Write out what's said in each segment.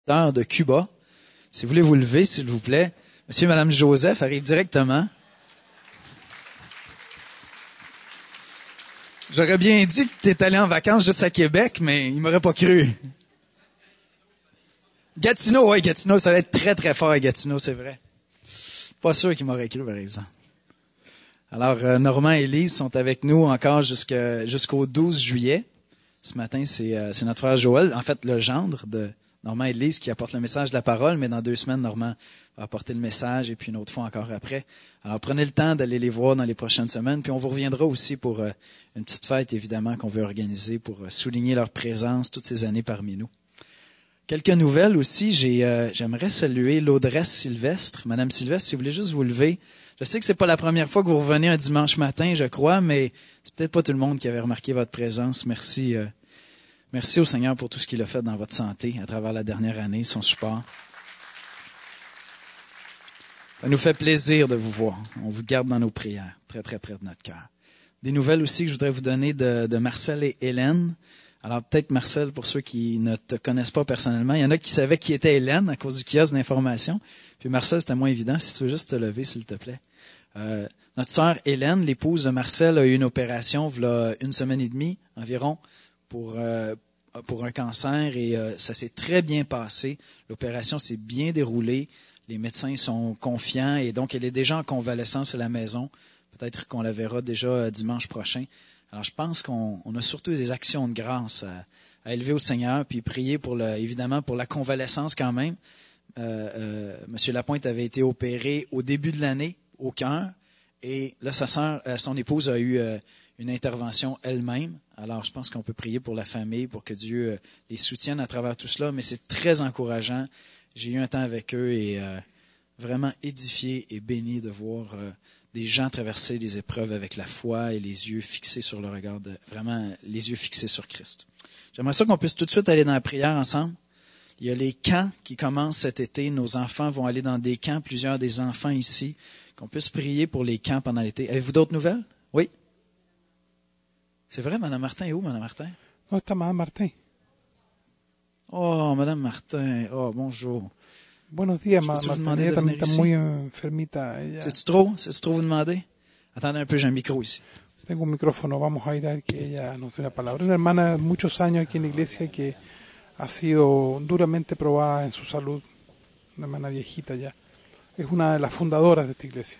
De Cuba. Si vous voulez vous lever, s'il vous plaît. Monsieur et Madame Joseph arrivent directement. J'aurais bien dit que tu es allé en vacances juste à Québec, mais il m'aurait pas cru. Gatineau, oui, Gatineau, ça va être très, très fort à Gatineau, c'est vrai. Pas sûr qu'il m'aurait cru, par exemple. Alors, Normand et Lise sont avec nous encore jusqu'au 12 juillet. Ce matin, c'est notre frère Joël, en fait, le gendre de Normand et Lise qui apporte le message de la parole, mais dans 2 semaines, Normand va apporter le message et puis une autre fois encore après. Alors, prenez le temps d'aller les voir dans les prochaines semaines, puis on vous reviendra aussi pour une petite fête, évidemment, qu'on veut organiser pour souligner leur présence toutes ces années parmi nous. Quelques nouvelles aussi, j'aimerais saluer l'Audresse Sylvestre. Madame Sylvestre, si vous voulez juste vous lever. Je sais que c'est pas la première fois que vous revenez un dimanche matin, je crois, mais c'est peut-être pas tout le monde qui avait remarqué votre présence. Merci. Merci au Seigneur pour tout ce qu'il a fait dans votre santé à travers la dernière année, son support. Ça nous fait plaisir de vous voir. On vous garde dans nos prières, très, très près de notre cœur. Des nouvelles aussi que je voudrais vous donner de Marcel et Hélène. Alors peut-être, Marcel, pour ceux qui ne te connaissent pas personnellement, il y en a qui savaient qui était Hélène à cause du kiosque d'information. Puis Marcel, c'était moins évident. Si tu veux juste te lever, s'il te plaît. Notre sœur Hélène, l'épouse de Marcel, a eu une opération il y a 1 semaine et demie environ pour un cancer et ça s'est très bien passé. L'opération s'est bien déroulée. Les médecins sont confiants et donc elle est déjà en convalescence à la maison. Peut-être qu'on la verra déjà dimanche prochain. Alors je pense qu'on a surtout des actions de grâce à élever au Seigneur puis prier évidemment pour la convalescence quand même. Monsieur Lapointe avait été opéré au début de l'année au cœur et là son épouse a eu une intervention elle-même. Alors, je pense qu'on peut prier pour la famille, pour que Dieu les soutienne à travers tout cela, mais c'est très encourageant. J'ai eu un temps avec eux et vraiment édifié et béni de voir des gens traverser des épreuves avec la foi et les yeux fixés sur le regard vraiment les yeux fixés sur Christ. J'aimerais ça qu'on puisse tout de suite aller dans la prière ensemble. Il y a les camps qui commencent cet été. Nos enfants vont aller dans des camps, plusieurs des enfants ici, qu'on puisse prier pour les camps pendant l'été. Avez-vous d'autres nouvelles? Oui? C'est vrai, Mme Martin est où, Mme Martin? Non, c'est Mme Martin. Oh, Mme Martin. Oh, bonjour. Buenos días, Mme Martin. Ella también está muy enfermita. C'est-tu trop vous demander? Attendez un peu, j'ai un micro ici. Tengo un micrófono, vamos a ir a que ella nos dé una palabra. Una hermana de muchos años aquí en la iglesia que ha sido duramente probada en su salud. Una hermana viejita ya. Es una de las fundadoras de esta iglesia.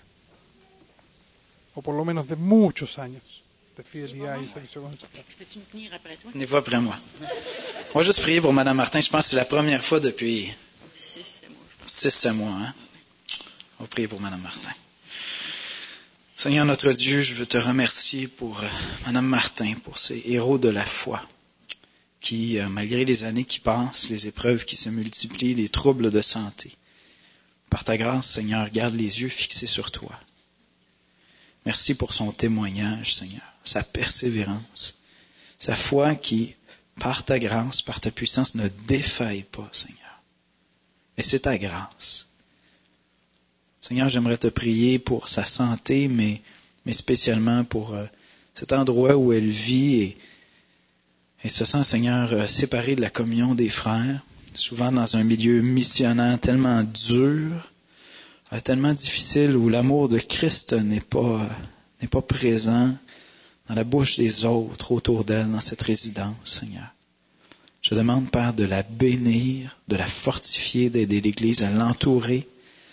O por lo menos de muchos años. De fidélité et sacrifice. Peux-tu me tenir après toi? Venez-vous après moi. On va juste prier pour Mme Martin. Je pense que c'est la première fois depuis 6-7 mois. Hein? On va prier pour Mme Martin. Seigneur notre Dieu, je veux te remercier pour Mme Martin, pour ces héros de la foi qui, malgré les années qui passent, les épreuves qui se multiplient, les troubles de santé, par ta grâce, Seigneur, garde les yeux fixés sur toi. Merci pour son témoignage, Seigneur, sa persévérance, sa foi qui, par ta grâce, par ta puissance, ne défaille pas, Seigneur. Et c'est ta grâce. Seigneur, j'aimerais te prier pour sa santé, mais spécialement pour cet endroit où elle vit et se sent, Seigneur, séparée de la communion des frères, souvent dans un milieu missionnaire tellement dur, tellement difficile, où l'amour de Christ n'est pas présent dans la bouche des autres autour d'elle, dans cette résidence, Seigneur. Je demande, Père, de la bénir, de la fortifier, d'aider l'Église à l'entourer.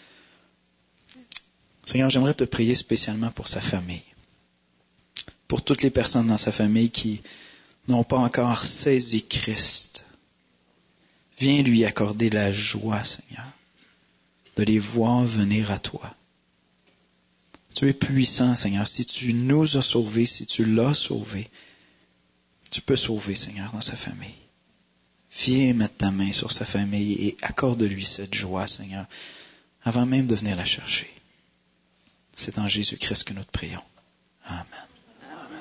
Seigneur, j'aimerais te prier spécialement pour sa famille, pour toutes les personnes dans sa famille qui n'ont pas encore saisi Christ. Viens lui accorder la joie, Seigneur, de les voir venir à toi. Tu es puissant, Seigneur. Si tu nous as sauvés, si tu l'as sauvé, tu peux sauver, Seigneur, dans sa famille. Viens mettre ta main sur sa famille et accorde-lui cette joie, Seigneur, avant même de venir la chercher. C'est en Jésus-Christ que nous te prions. Amen. Amen.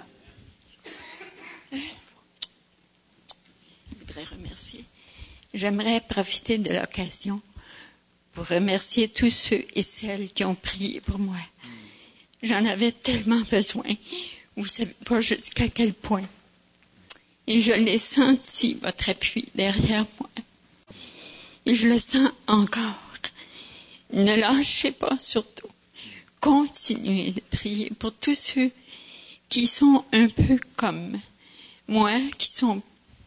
Je voudrais remercier. J'aimerais profiter de l'occasion pour remercier tous ceux et celles qui ont prié pour moi. J'en avais tellement besoin. Vous ne savez pas jusqu'à quel point. Et je l'ai senti, votre appui derrière moi. Et je le sens encore. Ne lâchez pas surtout. Continuez de prier pour tous ceux qui sont un peu comme moi, qui sont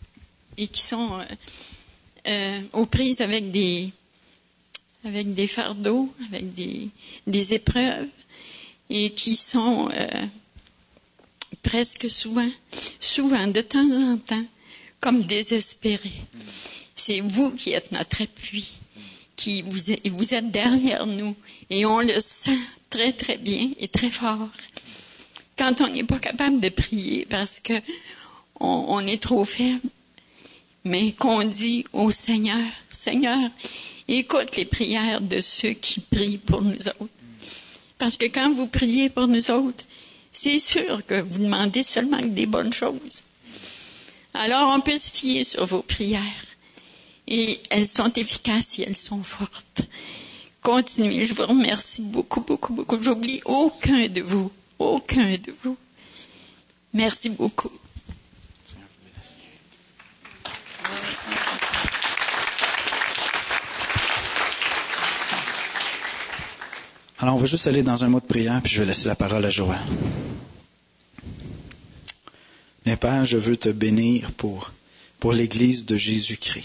aux prises avec des fardeaux, avec des épreuves, et qui sont presque souvent, de temps en temps, comme désespérés. C'est vous qui êtes notre appui, vous êtes derrière nous, et on le sent très, très bien et très fort. Quand on n'est pas capable de prier parce que on est trop faible, mais qu'on dit au Seigneur, Seigneur, écoute les prières de ceux qui prient pour nous autres. Parce que quand vous priez pour nous autres, c'est sûr que vous demandez seulement des bonnes choses. Alors on peut se fier sur vos prières. Et elles sont efficaces et elles sont fortes. Continuez, je vous remercie beaucoup, beaucoup, beaucoup. J'oublie aucun de vous. Aucun de vous. Merci beaucoup. Alors, on va juste aller dans un mot de prière, puis je vais laisser la parole à Joël. Mais Père, je veux te bénir pour l'Église de Jésus-Christ.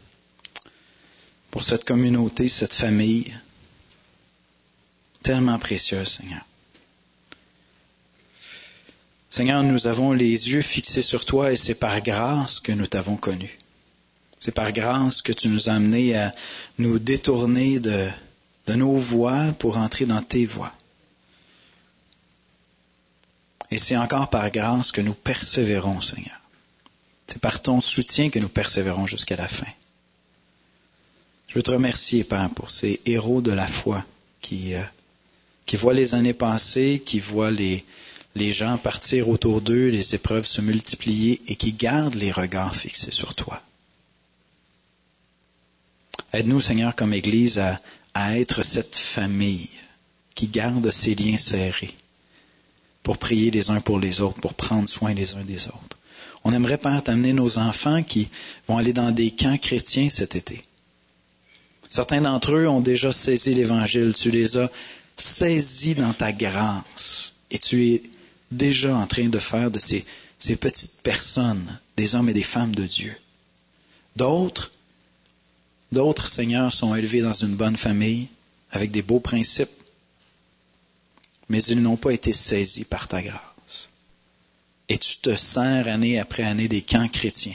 Pour cette communauté, cette famille, tellement précieuse, Seigneur. Seigneur, nous avons les yeux fixés sur toi et c'est par grâce que nous t'avons connu. C'est par grâce que tu nous as amenés à nous détourner de nos voies pour entrer dans tes voies. Et c'est encore par grâce que nous persévérons, Seigneur. C'est par ton soutien que nous persévérons jusqu'à la fin. Je veux te remercier, Père, pour ces héros de la foi qui voient les années passer, qui voient les gens partir autour d'eux, les épreuves se multiplier et qui gardent les regards fixés sur toi. Aide-nous, Seigneur, comme Église, à être cette famille qui garde ses liens serrés pour prier les uns pour les autres, pour prendre soin les uns des autres. On aimerait, Père, t'amener nos enfants qui vont aller dans des camps chrétiens cet été. Certains d'entre eux ont déjà saisi l'Évangile. Tu les as saisis dans ta grâce. Et tu es déjà en train de faire de ces petites personnes des hommes et des femmes de Dieu. D'autres, Seigneur, sont élevés dans une bonne famille, avec des beaux principes, mais ils n'ont pas été saisis par ta grâce. Et tu te sers année après année des camps chrétiens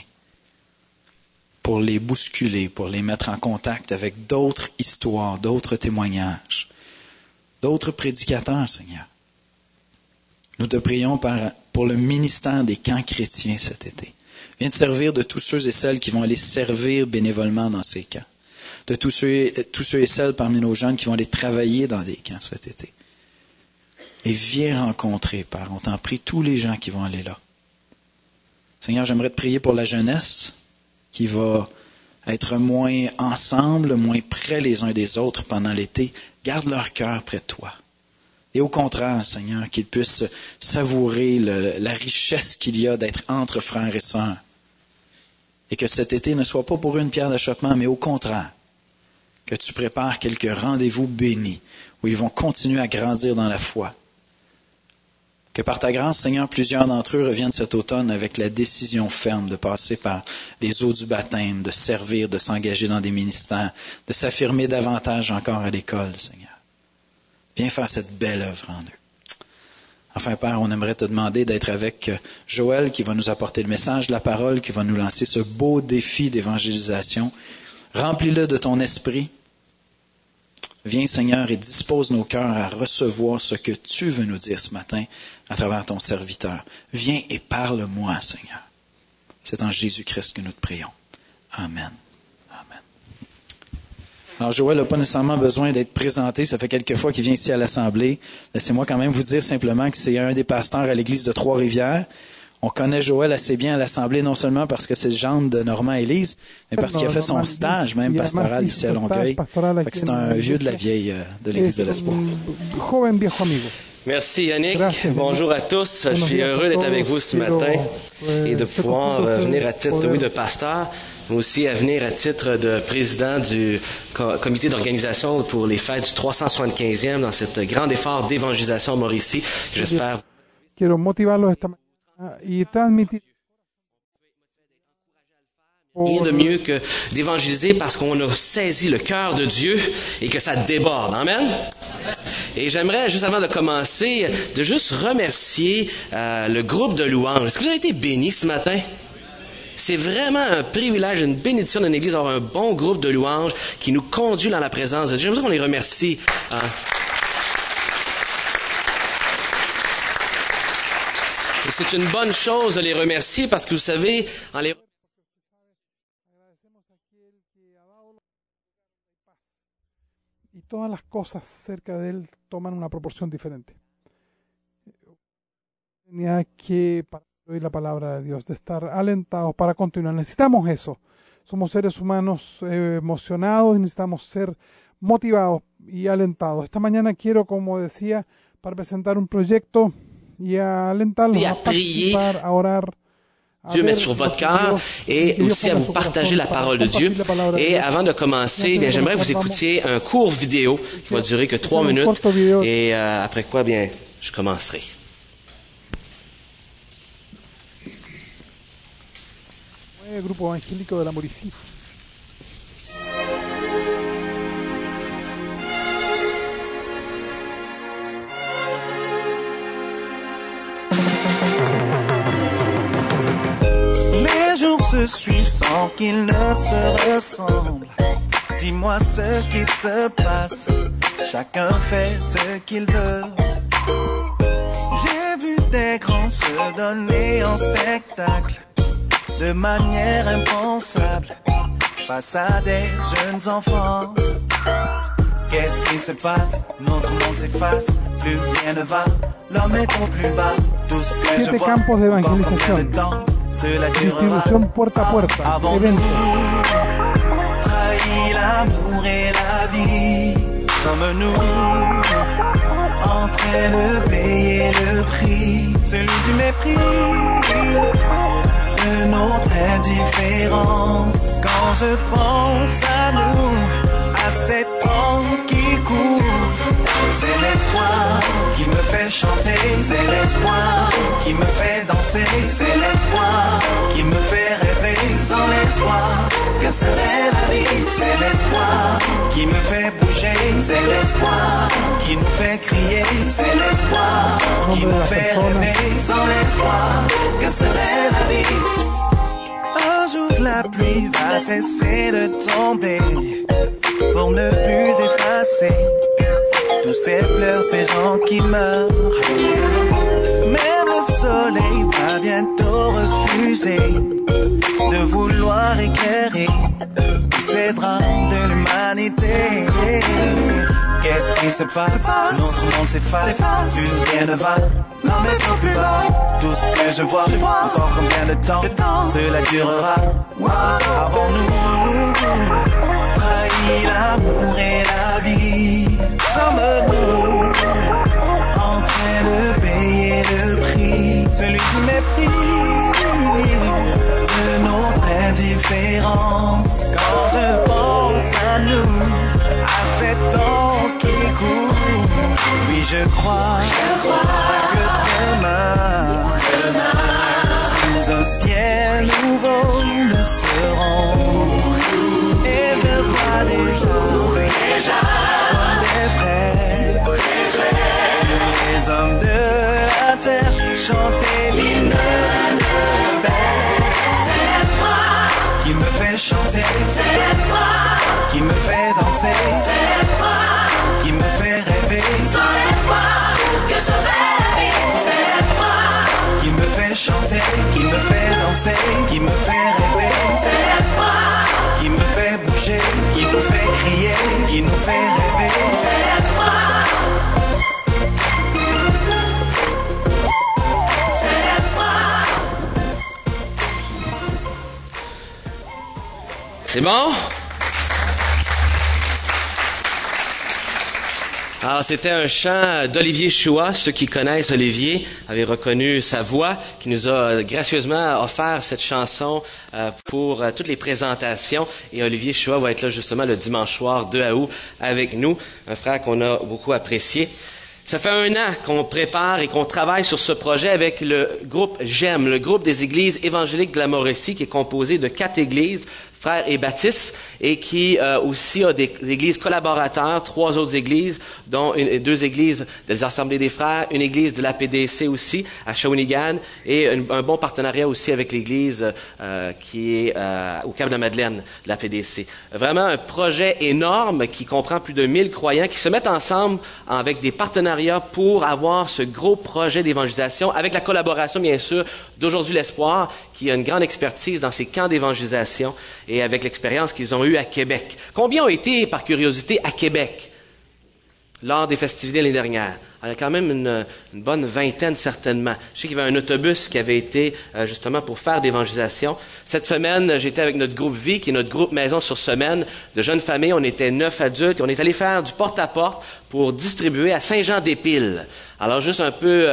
pour les bousculer, pour les mettre en contact avec d'autres histoires, d'autres témoignages, d'autres prédicateurs, Seigneur. Nous te prions pour le ministère des camps chrétiens cet été. Viens te servir de tous ceux et celles qui vont aller servir bénévolement dans ces camps. De tous ceux et celles parmi nos jeunes qui vont aller travailler dans des camps cet été. Et viens rencontrer, Père, on t'en prie, tous les gens qui vont aller là. Seigneur, j'aimerais te prier pour la jeunesse qui va être moins ensemble, moins près les uns des autres pendant l'été. Garde leur cœur près de toi. Et au contraire, Seigneur, qu'ils puissent savourer la richesse qu'il y a d'être entre frères et sœurs. Et que cet été ne soit pas pour eux une pierre d'achoppement, mais au contraire, que tu prépares quelques rendez-vous bénis, où ils vont continuer à grandir dans la foi. Que par ta grâce, Seigneur, plusieurs d'entre eux reviennent cet automne avec la décision ferme de passer par les eaux du baptême, de servir, de s'engager dans des ministères, de s'affirmer davantage encore à l'école, Seigneur. Viens faire cette belle œuvre en eux. Enfin, Père, on aimerait te demander d'être avec Joël qui va nous apporter le message de la parole, qui va nous lancer ce beau défi d'évangélisation. Remplis-le de ton esprit. Viens, Seigneur, et dispose nos cœurs à recevoir ce que tu veux nous dire ce matin à travers ton serviteur. Viens et parle-moi, Seigneur. C'est en Jésus-Christ que nous te prions. Amen. Amen. Alors, Joël n'a pas nécessairement besoin d'être présenté. Ça fait quelques fois qu'il vient ici à l'Assemblée. Laissez-moi quand même vous dire simplement que c'est un des pasteurs à l'Église de Trois-Rivières. On connaît Joël assez bien à l'Assemblée, non seulement parce que c'est le gendre de Normand Élise, mais parce qu'il a fait son stage, même pastoral ici à Longueuil. C'est un vieux de la vieille de l'Église de l'Espoir. Merci Yannick. Bonjour à tous. Je suis heureux d'être avec vous ce matin et de pouvoir venir à titre, de pasteur. aussi à venir à titre de président du comité d'organisation pour les fêtes du 375e dans cet grand effort d'évangélisation à Mauricie que j'espère. Quiero motivarlos esta mañana y transmitir. Rien de mieux que d'évangéliser parce qu'on a saisi le cœur de Dieu et que ça déborde. Amen. Et j'aimerais, juste avant de commencer, de juste remercier le groupe de louanges. Est-ce que vous avez été bénis ce matin? C'est vraiment un privilège, une bénédiction d'une Église d'avoir un bon groupe de louanges qui nous conduit dans la présence de Dieu. J'aimerais qu'on les remercie. Et c'est une bonne chose de les remercier parce que vous savez, en les y todas las cosas cerca de él toman una proporción diferente. Tenía que para oír la palabra de Dios, de estar alentados para continuar. Necesitamos eso. Somos seres humanos emocionados y necesitamos ser motivados y alentados. Esta mañana quiero, como decía, para presentar un proyecto y a alentarlos a participar, a orar. Dieu met sur votre cœur et aussi à vous partager la parole de Dieu. Et avant de commencer, bien, j'aimerais que vous écoutiez un court vidéo qui va durer que 3 minutes. Et après quoi, bien, je commencerai. El grupo evangélico de la Mauricie. Les jours se suivent sans qu'ils ne se ressemblent. Dis-moi ce qui se passe. Chacun fait ce qu'il veut. J'ai vu des grands se donner en spectacle de manière impensable face à des jeunes enfants. Qu'est-ce qui se passe? Notre monde s'efface, plus rien ne va. L'homme est au plus bas. Tout ce que je vois, campos de evangelización. Cela durera. Distribución puerta a puerta. Avant Eventos. Trahi l'amour et la vie. Sommes-nous en train de payer le prix? Celui du mépris, de notre indifférence. Quand je pense à nous, à ces temps qui courent, c'est l'espoir qui me fait chanter, c'est l'espoir qui me fait danser, c'est l'espoir qui me fait rêver. Sans l'espoir, que serait la vie? C'est l'espoir qui me fait bouger, c'est l'espoir qui nous fait crier, c'est l'espoir qui nous fait rêver. Sans l'espoir, que serait la vie? Un jour la pluie va cesser de tomber pour ne plus effacer tous ces pleurs, ces gens qui meurent. Même le soleil va bientôt refuser de vouloir éclairer tous ces drames de l'humanité. Qu'est-ce qui se passe? Notre monde s'efface, plus rien ne va. L'homme est au plus bas. Tout ce que je vois, encore combien de temps cela durera? Avons-nous trahi l'amour et la vie? Sommes-nous en train de payer le prix? Celui du mépris, de notre indifférence. Quand je pense à nous, à ces temps qui courent, oui je crois que demain, sous un ciel nouveau, nous serons. Et je vois déjà comme des frères, tous les hommes de la terre chanter l'hymne de paix. C'est l'espoir qui me fait chanter, c'est l'espoir qui me fait danser, c'est l'espoir qui me fait rêver. Sans l'espoir, que serait la vie? C'est l'espoir qui me fait chanter, qui me fait danser, qui me fait rêver. C'est l'espoir qui me fait bouger, qui nous fait crier, qui nous fait rêver. C'est l'espoir. C'est l'espoir. C'est bon? Alors, c'était un chant d'Olivier Choua. Ceux qui connaissent Olivier avaient reconnu sa voix, qui nous a gracieusement offert cette chanson pour toutes les présentations. Et Olivier Choua va être là justement le dimanche soir 2 août avec nous, un frère qu'on a beaucoup apprécié. Ça fait 1 an qu'on prépare et qu'on travaille sur ce projet avec le groupe GEM, le groupe des églises évangéliques de la Mauricie, qui est composé de 4 églises, Frères et Baptistes, et qui aussi a des églises collaborateurs, 3 autres églises, dont 2 églises des Assemblées des Frères, une église de l'APDC aussi, à Shawinigan, et un bon partenariat aussi avec l'église qui est au Cap de la Madeleine, de l'APDC. Vraiment un projet énorme qui comprend plus de 1000 croyants qui se mettent ensemble avec des partenariats pour avoir ce gros projet d'évangélisation, avec la collaboration, bien sûr, d'Aujourd'hui l'Espoir, qui a une grande expertise dans ces camps d'évangélisation et avec l'expérience qu'ils ont eue à Québec. Combien ont été, par curiosité, à Québec lors des festivités l'année dernière? Il y a quand même une bonne vingtaine, certainement. Je sais qu'il y avait un autobus qui avait été justement pour faire d'évangélisation. Cette semaine, j'étais avec notre groupe Vie, qui est notre groupe Maison sur Semaine, de jeunes familles. On était 9 adultes. On est allé faire du porte-à-porte pour distribuer à Saint-Jean-des-Piles. Alors, juste un peu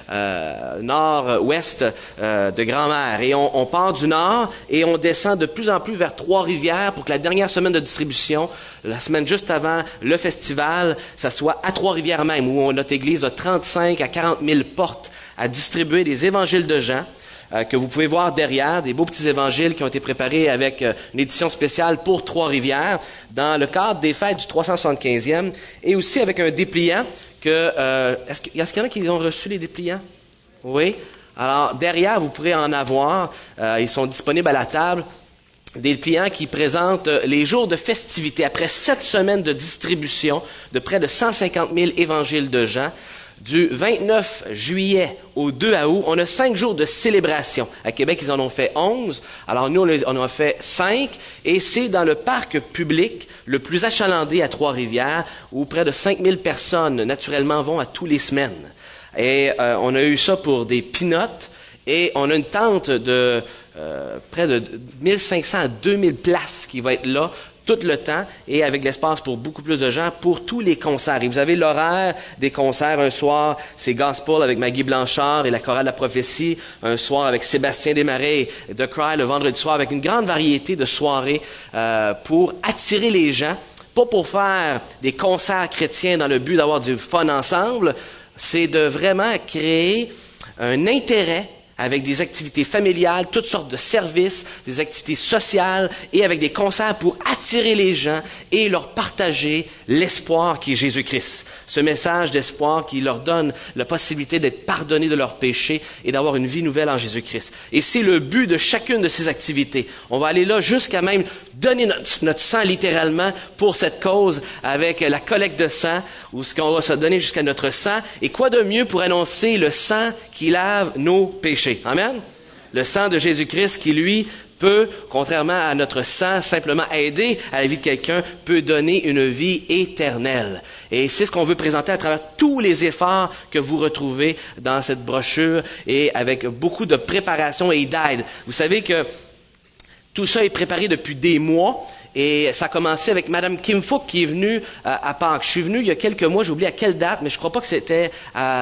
nord-ouest de Grand-Mère. Et on part du nord et on descend de plus en plus vers Trois-Rivières pour que la dernière semaine de distribution, la semaine juste avant le festival, ça soit à Trois-Rivières même, où notre église a 35 à 40 000 portes à distribuer des évangiles de Jean, que vous pouvez voir derrière, des beaux petits évangiles qui ont été préparés avec une édition spéciale pour Trois-Rivières, dans le cadre des fêtes du 375e, et aussi avec un dépliant que... est-ce qu'il y en a qui ont reçu les dépliants? Oui. Alors, derrière, vous pourrez en avoir. Ils sont disponibles à la table. Des dépliants qui présentent les jours de festivité. Après 7 semaines de distribution de près de 150 000 évangiles de Jean, du 29 juillet au 2 août, on a 5 jours de célébration. À Québec, ils en ont fait 11. Alors nous, on en a fait 5. Et c'est dans le parc public le plus achalandé à Trois-Rivières, où près de 5 000 personnes, naturellement, vont à tous les semaines. Et on a eu ça pour des peanuts. Et on a une tente de près de 1500 à 2000 places qui va être là tout le temps et avec l'espace pour beaucoup plus de gens pour tous les concerts. Et vous avez l'horaire des concerts. Un soir, c'est Gospel avec Maggie Blanchard et la chorale de la prophétie. Un soir avec Sébastien Desmarais et The Cry le vendredi soir, avec une grande variété de soirées pour attirer les gens, pas pour faire des concerts chrétiens dans le but d'avoir du fun ensemble. C'est de vraiment créer un intérêt avec des activités familiales, toutes sortes de services, des activités sociales et avec des concerts pour attirer les gens et leur partager l'espoir qui est Jésus-Christ. Ce message d'espoir qui leur donne la possibilité d'être pardonnés de leurs péchés et d'avoir une vie nouvelle en Jésus-Christ. Et c'est le but de chacune de ces activités. On va aller là jusqu'à même donner notre sang littéralement pour cette cause avec la collecte de sang, où ce qu'on va se donner jusqu'à notre sang. Et quoi de mieux pour annoncer le sang qui lave nos péchés? Amen. Le sang de Jésus-Christ qui, lui, peut, contrairement à notre sang, simplement aider à la vie de quelqu'un, peut donner une vie éternelle. Et c'est ce qu'on veut présenter à travers tous les efforts que vous retrouvez dans cette brochure et avec beaucoup de préparation et d'aide. Vous savez que tout ça est préparé depuis des mois. Et ça a commencé avec Mme Kim Fook qui est venue à Pâques. Je suis venu il y a quelques mois, j'ai oublié à quelle date, mais je crois pas que c'était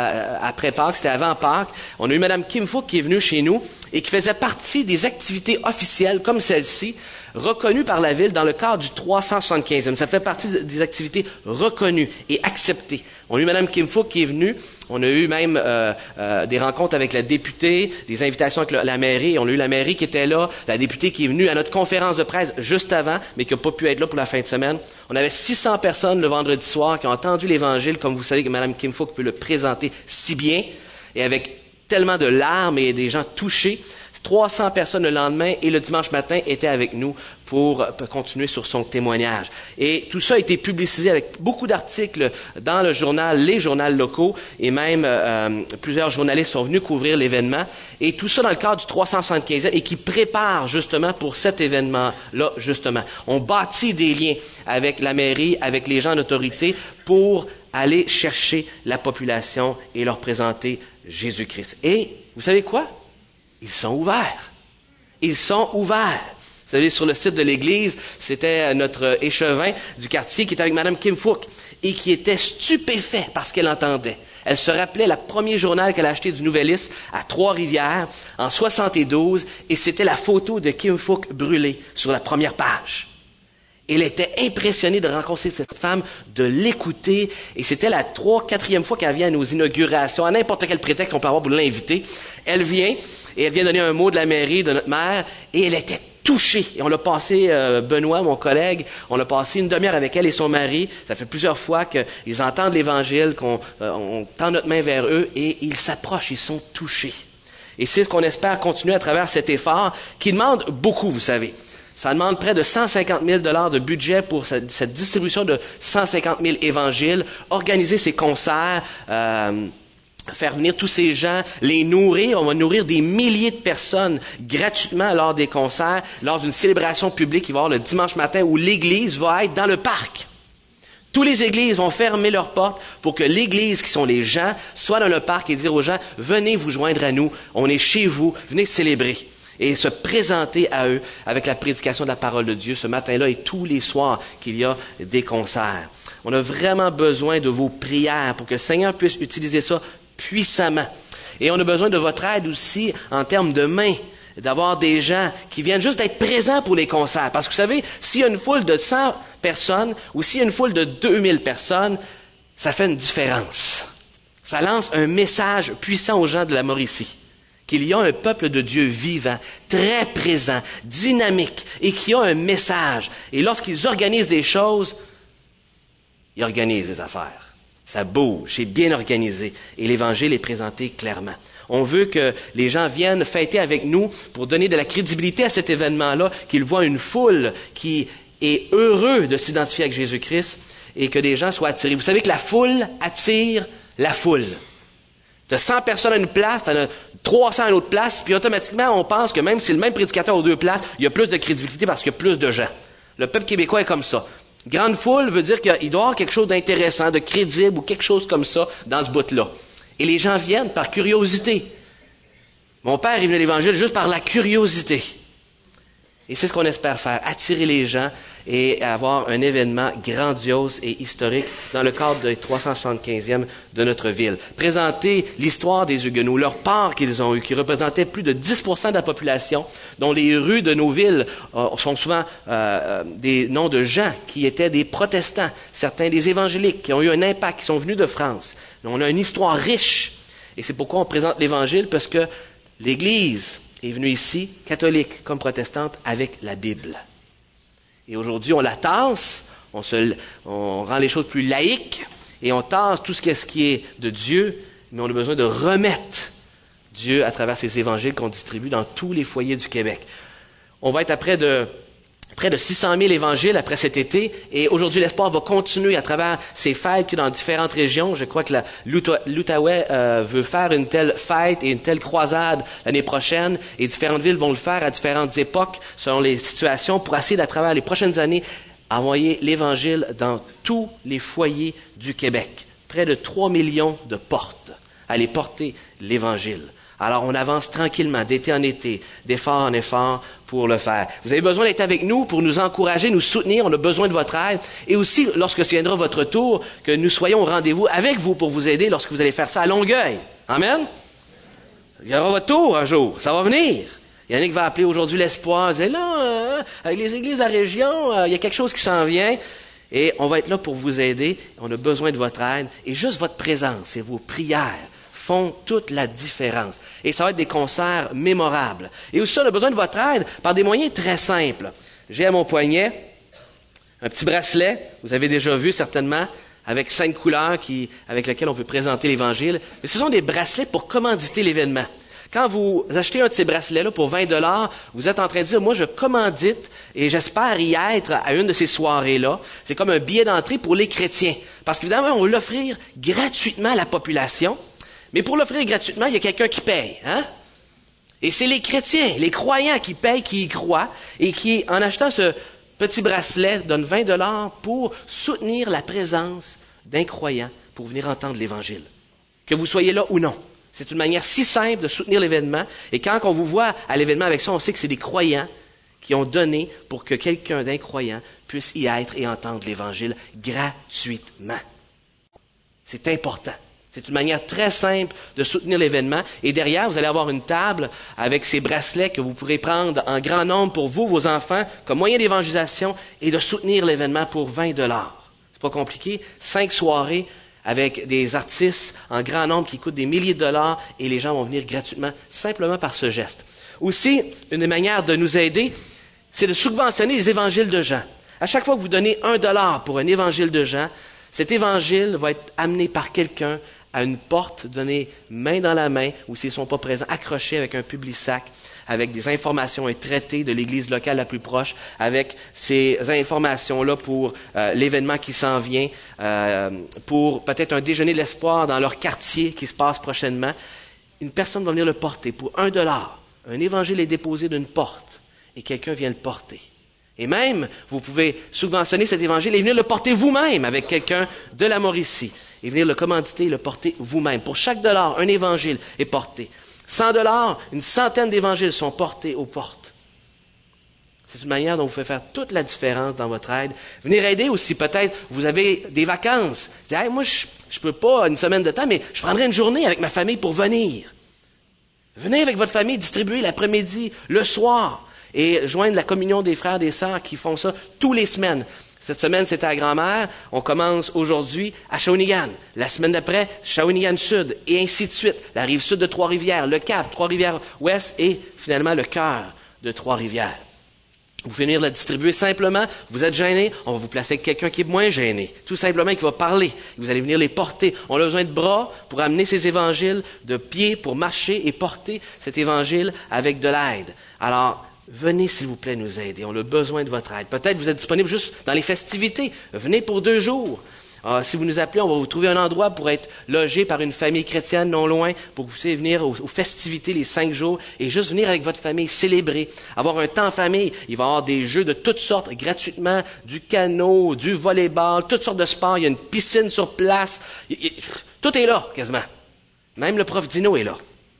après Pâques, c'était avant Pâques. On a eu Mme Kim Fook qui est venue chez nous et qui faisait partie des activités officielles comme celle-ci, reconnues par la Ville dans le cadre du 375e. Ça fait partie des activités reconnues et acceptées. On a eu Mme Kim Fook qui est venue. On a eu même des rencontres avec la députée, des invitations avec la mairie. On a eu la mairie qui était là, la députée qui est venue à notre conférence de presse juste avant, mais qui n'a pas pu être là pour la fin de semaine. On avait 600 personnes le vendredi soir qui ont entendu l'Évangile, comme vous savez que Mme Kim Fook peut le présenter si bien, et avec tellement de larmes et des gens touchés. 300 personnes le lendemain et le dimanche matin étaient avec nous pour continuer sur son témoignage. Et tout ça a été publicisé avec beaucoup d'articles dans le journal, les journaux locaux, et même plusieurs journalistes sont venus couvrir l'événement. Et tout ça dans le cadre du 375e et qui prépare justement pour cet événement-là, justement. On bâtit des liens avec la mairie, avec les gens d'autorité pour aller chercher la population et leur présenter Jésus-Christ. Et vous savez quoi? Ils sont ouverts. Ils sont ouverts. Vous savez, sur le site de l'église, c'était notre échevin du quartier qui était avec Mme Kim Fook et qui était stupéfait par ce qu'elle entendait. Elle se rappelait le premier journal qu'elle a acheté du Nouvelliste à Trois-Rivières en 72 et c'était la photo de Kim Fook brûlée sur la première page. Elle était impressionnée de rencontrer cette femme, de l'écouter et c'était la 4e fois qu'elle vient à nos inaugurations, à n'importe quel prétexte qu'on peut avoir pour l'inviter. Elle vient et elle vient donner un mot de la mairie de notre mère et elle était touchée. Et on l'a passé, Benoît, mon collègue, on l'a passé une demi-heure avec elle et son mari. Ça fait plusieurs fois qu'ils entendent l'Évangile, on tend notre main vers eux et ils s'approchent, ils sont touchés. Et c'est ce qu'on espère continuer à travers cet effort qui demande beaucoup, vous savez. Ça demande près de 150 000 $ de budget pour cette distribution de 150 000 évangiles, organiser ces concerts, faire venir tous ces gens, les nourrir. On va nourrir des milliers de personnes gratuitement lors des concerts, lors d'une célébration publique qui va y avoir le dimanche matin où l'église va être dans le parc. Toutes les églises vont fermer leurs portes pour que l'église, qui sont les gens, soit dans le parc et dire aux gens, venez vous joindre à nous, on est chez vous, venez célébrer. Et se présenter à eux avec la prédication de la parole de Dieu ce matin-là et tous les soirs qu'il y a des concerts. On a vraiment besoin de vos prières pour que le Seigneur puisse utiliser ça puissamment. Et on a besoin de votre aide aussi en termes de mains, d'avoir des gens qui viennent juste d'être présents pour les concerts. Parce que vous savez, s'il y a une foule de 100 personnes ou s'il y a une foule de 2000 personnes, ça fait une différence. Ça lance un message puissant aux gens de la Mauricie. Qu'il y a un peuple de Dieu vivant, très présent, dynamique, et qui a un message. Et lorsqu'ils organisent des choses, ils organisent des affaires. Ça bouge, c'est bien organisé. Et l'Évangile est présenté clairement. On veut que les gens viennent fêter avec nous pour donner de la crédibilité à cet événement-là, qu'ils voient une foule qui est heureux de s'identifier avec Jésus-Christ et que des gens soient attirés. Vous savez que la foule attire la foule. Tu as 100 personnes à une place, tu en as 300 à une autre place, puis automatiquement, on pense que même si c'est le même prédicateur aux deux places, il y a plus de crédibilité parce qu'il y a plus de gens. Le peuple québécois est comme ça. Grande foule veut dire qu'il doit y avoir quelque chose d'intéressant, de crédible ou quelque chose comme ça dans ce bout-là. Et les gens viennent par curiosité. Mon père est venu à l'Évangile juste par la curiosité. Et c'est ce qu'on espère faire, attirer les gens et avoir un événement grandiose et historique dans le cadre des 375e de notre ville. Présenter l'histoire des Huguenots, leur part qu'ils ont eue, qui représentait plus de 10% de la population, dont les rues de nos villes sont souvent des noms de gens qui étaient des protestants, certains des évangéliques, qui ont eu un impact, qui sont venus de France. On a une histoire riche. Et c'est pourquoi on présente l'Évangile, parce que l'Église est venue ici, catholique comme protestante, avec la Bible. Et aujourd'hui, on la tasse, on rend les choses plus laïques, et on tasse tout ce qui est de Dieu, mais on a besoin de remettre Dieu à travers ces évangiles qu'on distribue dans tous les foyers du Québec. On va être à près de 600 000 évangiles après cet été. Et aujourd'hui, l'Espoir va continuer à travers ces fêtes dans différentes régions. Je crois que l'Outaouais veut faire une telle fête et une telle croisade l'année prochaine. Et différentes villes vont le faire à différentes époques, selon les situations, pour essayer, à travers les prochaines années, envoyer l'Évangile dans tous les foyers du Québec. Près de 3 millions de portes. Aller porter l'Évangile. Alors, on avance tranquillement, d'été en été, d'effort en effort pour le faire. Vous avez besoin d'être avec nous pour nous encourager, nous soutenir. On a besoin de votre aide. Et aussi, lorsque ce viendra votre tour, que nous soyons au rendez-vous avec vous pour vous aider lorsque vous allez faire ça à Longueuil. Amen? Il y aura votre tour un jour. Ça va venir. Yannick va appeler aujourd'hui l'Espoir. Il dit, là, avec les églises de la région, il y a quelque chose qui s'en vient. Et on va être là pour vous aider. On a besoin de votre aide. Et juste votre présence et vos prières font toute la différence. Et ça va être des concerts mémorables. Et aussi, on a besoin de votre aide par des moyens très simples. J'ai à mon poignet un petit bracelet, vous avez déjà vu certainement, avec 5 couleurs avec lesquelles on peut présenter l'Évangile. Mais ce sont des bracelets pour commanditer l'événement. Quand vous achetez un de ces bracelets-là pour 20 $, vous êtes en train de dire, moi je commandite et j'espère y être à une de ces soirées-là. C'est comme un billet d'entrée pour les chrétiens. Parce qu'évidemment, on va l'offrir gratuitement à la population. Mais pour l'offrir gratuitement, il y a quelqu'un qui paye. Hein? Et c'est les chrétiens, les croyants qui payent, qui y croient, et qui, en achetant ce petit bracelet, donnent 20 $ pour soutenir la présence d'un croyant pour venir entendre l'Évangile. Que vous soyez là ou non. C'est une manière si simple de soutenir l'événement. Et quand on vous voit à l'événement avec ça, on sait que c'est des croyants qui ont donné pour que quelqu'un d'incroyant puisse y être et entendre l'Évangile gratuitement. C'est important. C'est une manière très simple de soutenir l'événement. Et derrière, vous allez avoir une table avec ces bracelets que vous pourrez prendre en grand nombre pour vous, vos enfants, comme moyen d'évangélisation et de soutenir l'événement pour 20 $. C'est pas compliqué. 5 soirées avec des artistes en grand nombre qui coûtent des milliers de dollars et les gens vont venir gratuitement simplement par ce geste. Aussi, une manière de nous aider, c'est de subventionner les évangiles de Jean. À chaque fois que vous donnez $1 pour un évangile de Jean, cet évangile va être amené par quelqu'un à une porte, donné main dans la main, ou s'ils ne sont pas présents, accroché avec un public-sac, avec des informations et traités de l'église locale la plus proche, avec ces informations-là pour l'événement qui s'en vient, pour peut-être un déjeuner de l'espoir dans leur quartier qui se passe prochainement. Une personne va venir le porter pour $1. Un évangile est déposé d'une porte et quelqu'un vient le porter. Et même, vous pouvez subventionner cet évangile et venir le porter vous-même avec quelqu'un de la Mauricie. Et venir le commanditer et le porter vous-même. Pour chaque $, un évangile est porté. 100 $, une centaine d'évangiles sont portés aux portes. C'est une manière dont vous pouvez faire toute la différence dans votre aide. Venir aider aussi, peut-être, vous avez des vacances. Vous dites, hey, moi, je peux pas une semaine de temps, mais je prendrai une journée avec ma famille pour venir. Venez avec votre famille distribuer l'après-midi, le soir, et joindre la communion des frères et des sœurs qui font ça tous les semaines. Cette semaine, c'était à Grand-Mère. On commence aujourd'hui à Shawinigan. La semaine d'après, Shawinigan-Sud, et ainsi de suite. La rive sud de Trois-Rivières, le Cap, Trois-Rivières-Ouest, et finalement le cœur de Trois-Rivières. Vous finir de la distribuer simplement, vous êtes gêné, on va vous placer avec quelqu'un qui est moins gêné. Tout simplement, qui va parler. Vous allez venir les porter. On a besoin de bras pour amener ces évangiles, de pieds pour marcher et porter cet évangile avec de l'aide. Alors, venez, s'il vous plaît, nous aider. On a besoin de votre aide. Peut-être vous êtes disponible juste dans les festivités. Venez pour 2 jours. Si vous nous appelez, on va vous trouver un endroit pour être logé par une famille chrétienne non loin, pour que vous puissiez venir aux festivités les 5 jours et juste venir avec votre famille célébrer, avoir un temps en famille. Il va y avoir des jeux de toutes sortes gratuitement, du canot, du volleyball, toutes sortes de sports. Il y a une piscine sur place. Tout est là, quasiment. Même le prof Dino est là.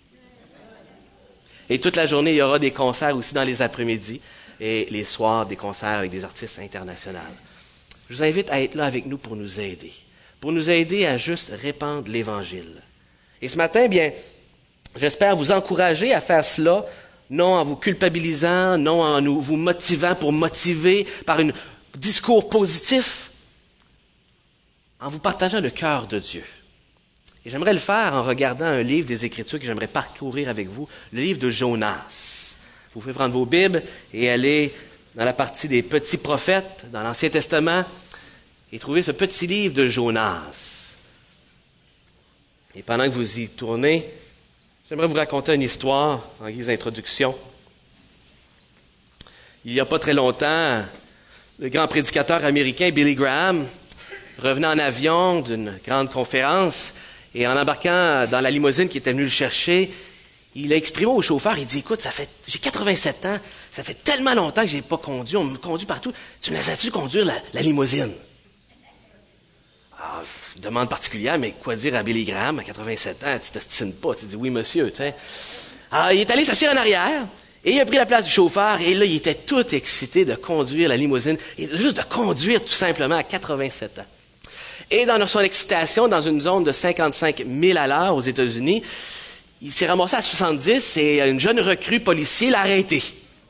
Et toute la journée, il y aura des concerts aussi dans les après-midi et les soirs, des concerts avec des artistes internationaux. Je vous invite à être là avec nous pour nous aider à juste répandre l'Évangile. Et ce matin, bien, j'espère vous encourager à faire cela, non en vous culpabilisant, non en vous motivant pour motiver par un discours positif, en vous partageant le cœur de Dieu. Et j'aimerais le faire en regardant un livre des Écritures que j'aimerais parcourir avec vous, le livre de Jonas. Vous pouvez prendre vos Bibles et aller dans la partie des petits prophètes, dans l'Ancien Testament, et trouver ce petit livre de Jonas. Et pendant que vous y tournez, j'aimerais vous raconter une histoire en guise d'introduction. Il n'y a pas très longtemps, le grand prédicateur américain Billy Graham revenait en avion d'une grande conférence, et en embarquant dans la limousine qui était venue le chercher, il a exprimé au chauffeur, il dit, écoute, j'ai 87 ans, ça fait tellement longtemps que j'ai pas conduit, on me conduit partout, tu me laisses-tu conduire la limousine? Ah, demande particulière, mais quoi dire à Billy Graham, à 87 ans, tu t'ostines pas, tu dis, oui monsieur, tu sais. Alors, il est allé s'asseoir en arrière, et il a pris la place du chauffeur, et là, il était tout excité de conduire la limousine, et juste de conduire tout simplement à 87 ans. Et dans son excitation, dans une zone de 55 000 à l'heure aux États-Unis, il s'est ramassé à 70 et une jeune recrue policier l'a arrêté.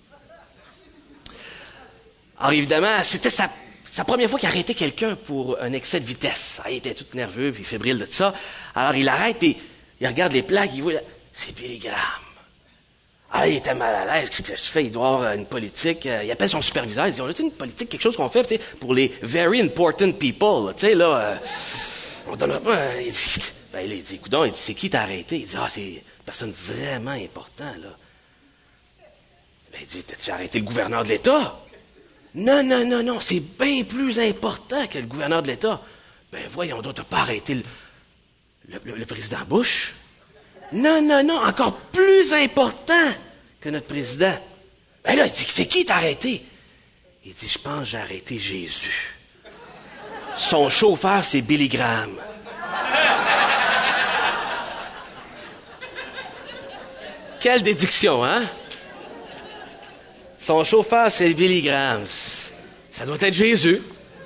Alors évidemment, c'était sa première fois qu'il arrêtait quelqu'un pour un excès de vitesse. Il était tout nerveux puis fébrile de ça. Alors il l'arrête puis il regarde les plaques, il voit, c'est Billy Graham. Il était mal à l'aise. Qu'est-ce que je fais? Il doit avoir une politique. Il appelle son superviseur. Il dit, on a une politique, quelque chose qu'on fait, tu sais, pour les very important people. Tu sais, là, on donnerait pas. Il dit, coudonc, il dit, c'est qui t'a arrêté? Il dit, c'est une personne vraiment importante, là. Il dit, t'as-tu arrêté le gouverneur de l'État? Non, c'est bien plus important que le gouverneur de l'État. Voyons donc, t'as pas arrêté le président Bush? Non, encore plus important que notre président. Là, il dit, c'est qui t'a arrêté? Il dit, je pense que j'ai arrêté Jésus. Son chauffeur, c'est Billy Graham. Quelle déduction, hein? Son chauffeur, c'est Billy Graham. Ça doit être Jésus.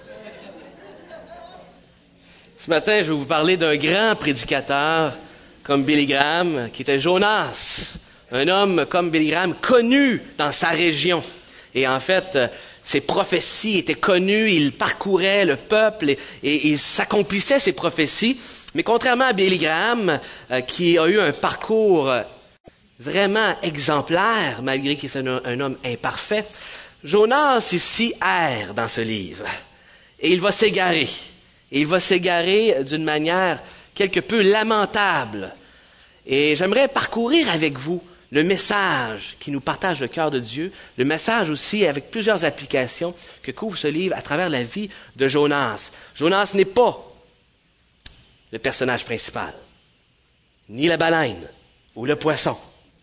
Ce matin, je vais vous parler d'un grand prédicateur comme Billy Graham, qui était Jonas. Un homme comme Billy Graham, connu dans sa région. Et en fait, ses prophéties étaient connues, il parcourait le peuple et il s'accomplissait ses prophéties. Mais contrairement à Billy Graham, qui a eu un parcours vraiment exemplaire, malgré qu'il soit un homme imparfait, Jonas ici erre dans ce livre. Et il va s'égarer. Et il va s'égarer d'une manière quelque peu lamentable. Et j'aimerais parcourir avec vous le message qui nous partage le cœur de Dieu, le message aussi avec plusieurs applications que couvre ce livre à travers la vie de Jonas. Jonas n'est pas le personnage principal, ni la baleine ou le poisson.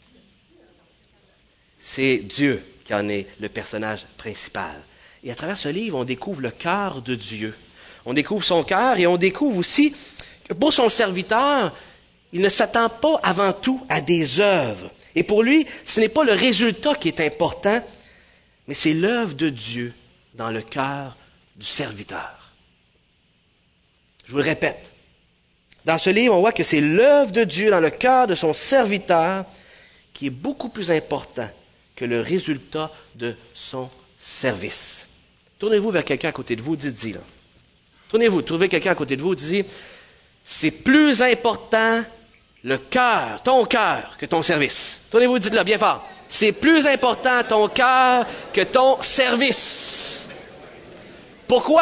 C'est Dieu qui en est le personnage principal. Et à travers ce livre, on découvre le cœur de Dieu. On découvre son cœur et on découvre aussi que pour son serviteur, il ne s'attend pas avant tout à des œuvres. Et pour lui, ce n'est pas le résultat qui est important, mais c'est l'œuvre de Dieu dans le cœur du serviteur. Je vous le répète. Dans ce livre, on voit que c'est l'œuvre de Dieu dans le cœur de son serviteur qui est beaucoup plus important que le résultat de son service. Tournez-vous vers quelqu'un à côté de vous, dites-y là. Tournez-vous, trouvez quelqu'un à côté de vous, dites-y, c'est plus important le cœur, ton cœur, que ton service. Tournez-vous, dites-le bien fort. C'est plus important ton cœur que ton service. Pourquoi?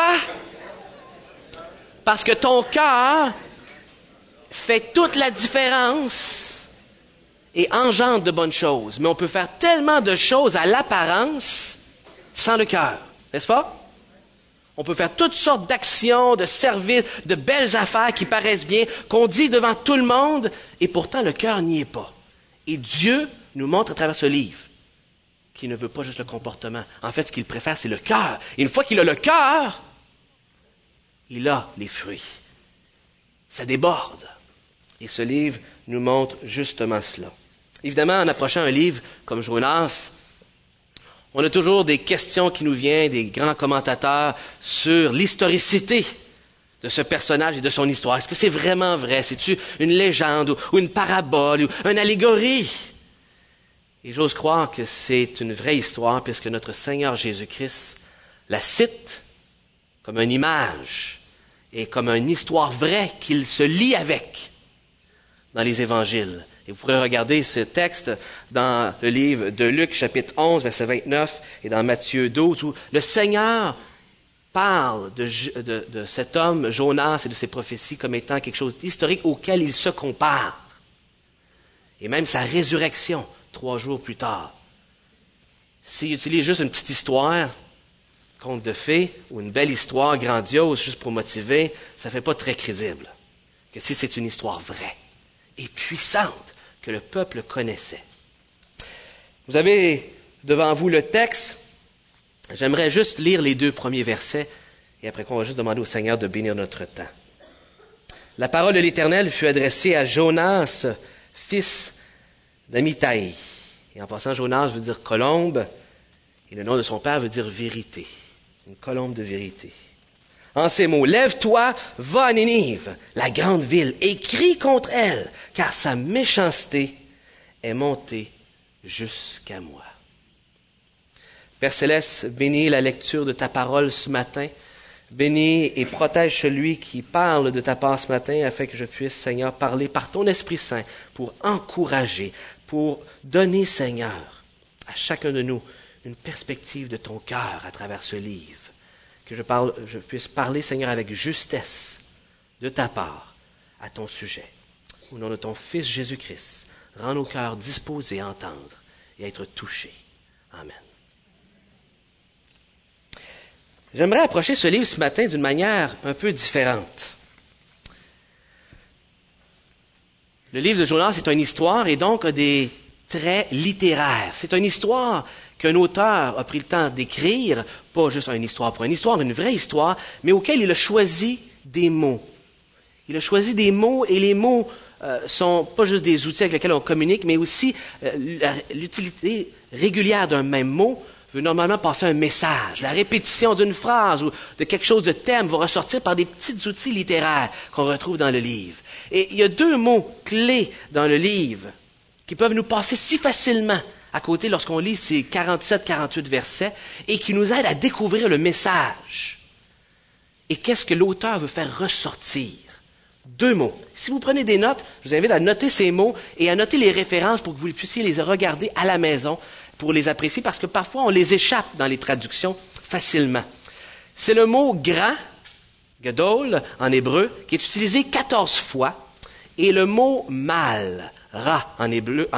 Parce que ton cœur fait toute la différence et engendre de bonnes choses. Mais on peut faire tellement de choses à l'apparence sans le cœur. N'est-ce pas? On peut faire toutes sortes d'actions, de services, de belles affaires qui paraissent bien, qu'on dit devant tout le monde, et pourtant le cœur n'y est pas. Et Dieu nous montre à travers ce livre qu'il ne veut pas juste le comportement. En fait, ce qu'il préfère, c'est le cœur. Et une fois qu'il a le cœur, il a les fruits. Ça déborde. Et ce livre nous montre justement cela. Évidemment, en approchant un livre comme Jonas, on a toujours des questions qui nous viennent des grands commentateurs sur l'historicité de ce personnage et de son histoire. Est-ce que c'est vraiment vrai? C'est-tu une légende ou une parabole ou une allégorie? Et j'ose croire que c'est une vraie histoire puisque notre Seigneur Jésus-Christ la cite comme une image et comme une histoire vraie qu'il se lie avec dans les évangiles. Et vous pourrez regarder ce texte dans le livre de Luc, chapitre 11, verset 29, et dans Matthieu 12, où le Seigneur parle de cet homme, Jonas, et de ses prophéties comme étant quelque chose d'historique auquel il se compare. Et même sa résurrection, 3 jours plus tard. S'il utilise juste une petite histoire, conte de fées, ou une belle histoire grandiose juste pour motiver, ça ne fait pas très crédible. Que si c'est une histoire vraie et puissante, que le peuple connaissait. Vous avez devant vous le texte. J'aimerais juste lire les 2 premiers versets et après qu'on va juste demander au Seigneur de bénir notre temps. La parole de l'Éternel fut adressée à Jonas, fils d'Amittai. Et en passant, Jonas veut dire colombe et le nom de son père veut dire vérité. Une colombe de vérité. En ces mots, lève-toi, va à Ninive, la grande ville, et crie contre elle, car sa méchanceté est montée jusqu'à moi. Père Céleste, bénis la lecture de ta parole ce matin. Bénis et protège celui qui parle de ta part ce matin, afin que je puisse, Seigneur, parler par ton Esprit Saint pour encourager, pour donner, Seigneur, à chacun de nous une perspective de ton cœur à travers ce livre. Que je puisse parler, Seigneur, avec justesse de ta part à ton sujet. Au nom de ton Fils Jésus-Christ, rends nos cœurs disposés à entendre et à être touchés. Amen. J'aimerais approcher ce livre ce matin d'une manière un peu différente. Le livre de Jonas est une histoire et donc a des traits littéraires. C'est une histoire qu'un auteur a pris le temps d'écrire, pas juste une histoire pour une histoire, une vraie histoire, mais auquel il a choisi des mots. Il a choisi des mots et les mots sont pas juste des outils avec lesquels on communique, mais aussi l'utilité régulière d'un même mot veut normalement passer un message. La répétition d'une phrase ou de quelque chose de thème va ressortir par des petits outils littéraires qu'on retrouve dans le livre. Et il y a 2 mots clés dans le livre qui peuvent nous passer si facilement à côté lorsqu'on lit ces 47-48 versets et qui nous aident à découvrir le message. Et qu'est-ce que l'auteur veut faire ressortir? 2 mots. Si vous prenez des notes, je vous invite à noter ces mots et à noter les références pour que vous puissiez les regarder à la maison pour les apprécier, parce que parfois on les échappe dans les traductions facilement. C'est le mot grand, gadol, en hébreu, qui est utilisé 14 fois, et le mot mal, ra, en hébreu,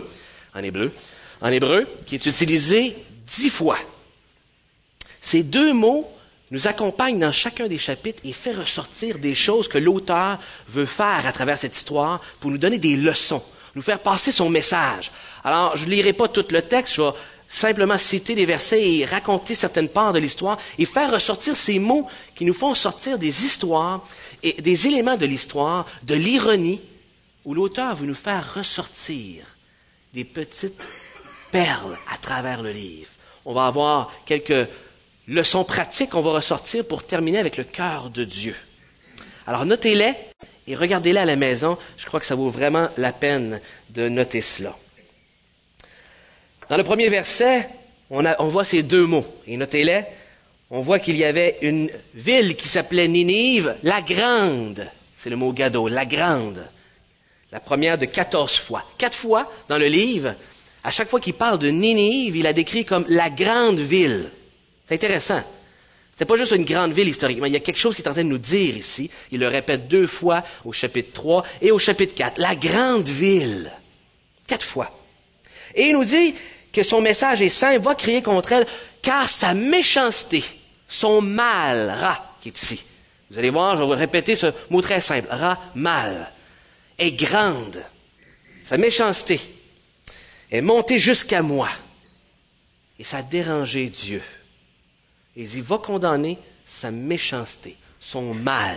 qui est utilisé 10 fois. Ces 2 mots nous accompagne dans chacun des chapitres et fait ressortir des choses que l'auteur veut faire à travers cette histoire pour nous donner des leçons, nous faire passer son message. Alors, je ne lirai pas tout le texte, je vais simplement citer les versets et raconter certaines parts de l'histoire et faire ressortir ces mots qui nous font sortir des histoires et des éléments de l'histoire, de l'ironie, où l'auteur veut nous faire ressortir des petites perles à travers le livre. On va avoir quelques leçons pratiques qu'on va ressortir pour terminer avec le cœur de Dieu. Alors notez-les et regardez-les à la maison. Je crois que ça vaut vraiment la peine de noter cela. Dans le premier verset, on voit ces 2 mots. Et notez-les, on voit qu'il y avait une ville qui s'appelait Ninive, la grande. C'est le mot Gado, la grande. La première de 14 fois. 4 fois dans le livre, à chaque fois qu'il parle de Ninive, il la décrit comme la grande ville. C'est intéressant. C'était pas juste une grande ville historiquement. Il y a quelque chose qu'il est en train de nous dire ici. Il le répète 2 fois au chapitre 3 et au chapitre 4. La grande ville. 4 fois. Et il nous dit que son message est simple, va crier contre elle, car sa méchanceté, son mal, ra, qui est ici. Vous allez voir, je vais vous répéter ce mot très simple. Ra, mal, est grande. Sa méchanceté est montée jusqu'à moi. Et ça a dérangé Dieu. Et il va condamner sa méchanceté, son mal.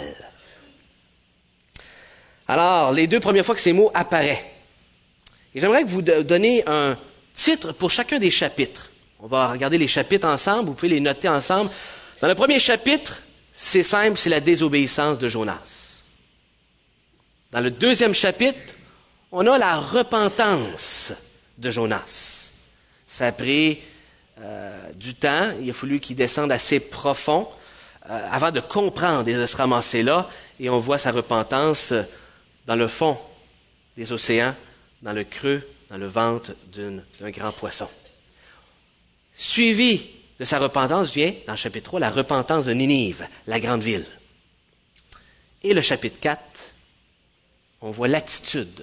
Alors, les 2 premières fois que ces mots apparaissent. Et j'aimerais que vous donniez un titre pour chacun des chapitres. On va regarder les chapitres ensemble, vous pouvez les noter ensemble. Dans le premier chapitre, c'est simple, c'est la désobéissance de Jonas. Dans le 2e chapitre, on a la repentance de Jonas. Ça a pris du temps, il a fallu qu'il descende assez profond avant de comprendre et de se ramasser là, et on voit sa repentance dans le fond des océans, dans le creux, dans le ventre d'un grand poisson. Suivi de sa repentance vient, dans le chapitre 3, la repentance de Ninive, la grande ville. Et le chapitre 4, on voit l'attitude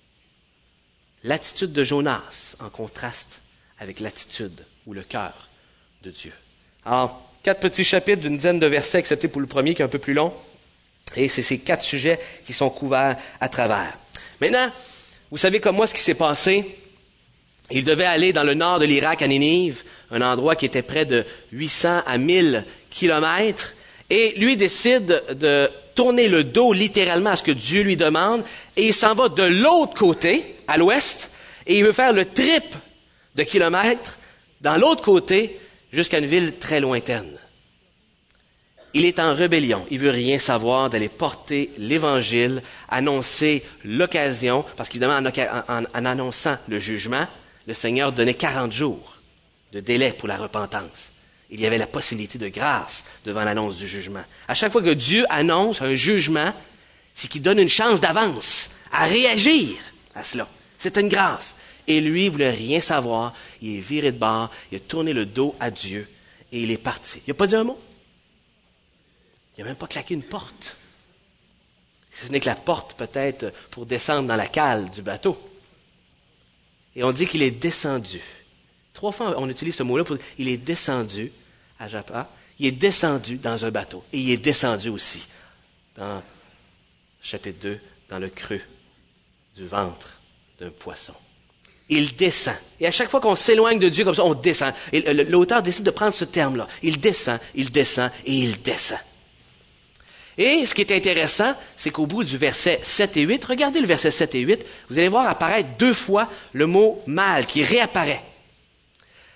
de Jonas en contraste avec l'attitude ou le cœur de Dieu. Alors, 4 petits chapitres d'une dizaine de versets, excepté pour le premier qui est un peu plus long. Et c'est ces 4 sujets qui sont couverts à travers. Maintenant, vous savez comme moi ce qui s'est passé. Il devait aller dans le nord de l'Irak, à Ninive, un endroit qui était près de 800 à 1000 kilomètres. Et lui décide de tourner le dos littéralement à ce que Dieu lui demande. Et il s'en va de l'autre côté, à l'ouest, et il veut faire le triple de kilomètres dans l'autre côté, jusqu'à une ville très lointaine. Il est en rébellion. Il veut rien savoir d'aller porter l'Évangile, annoncer l'occasion, parce qu'évidemment, en annonçant le jugement, le Seigneur donnait 40 jours de délai pour la repentance. Il y avait la possibilité de grâce devant l'annonce du jugement. À chaque fois que Dieu annonce un jugement, c'est qu'il donne une chance d'avance à réagir à cela. C'est une grâce. Et lui, il voulait rien savoir. Il est viré de bord, il a tourné le dos à Dieu et il est parti. Il n'a pas dit un mot. Il n'a même pas claqué une porte. Ce n'est que la porte peut-être pour descendre dans la cale du bateau. Et on dit qu'il est descendu. 3 fois on utilise ce mot-là pour dire il est descendu à Joppa. Il est descendu dans un bateau. Et il est descendu aussi dans chapitre 2, dans le creux du ventre d'un poisson. Il descend. Et à chaque fois qu'on s'éloigne de Dieu comme ça, on descend. Et l'auteur décide de prendre ce terme-là. Il descend et il descend. Et ce qui est intéressant, c'est qu'au bout du verset 7 et 8, regardez le verset 7 et 8, vous allez voir apparaître 2 fois le mot « mal » qui réapparaît.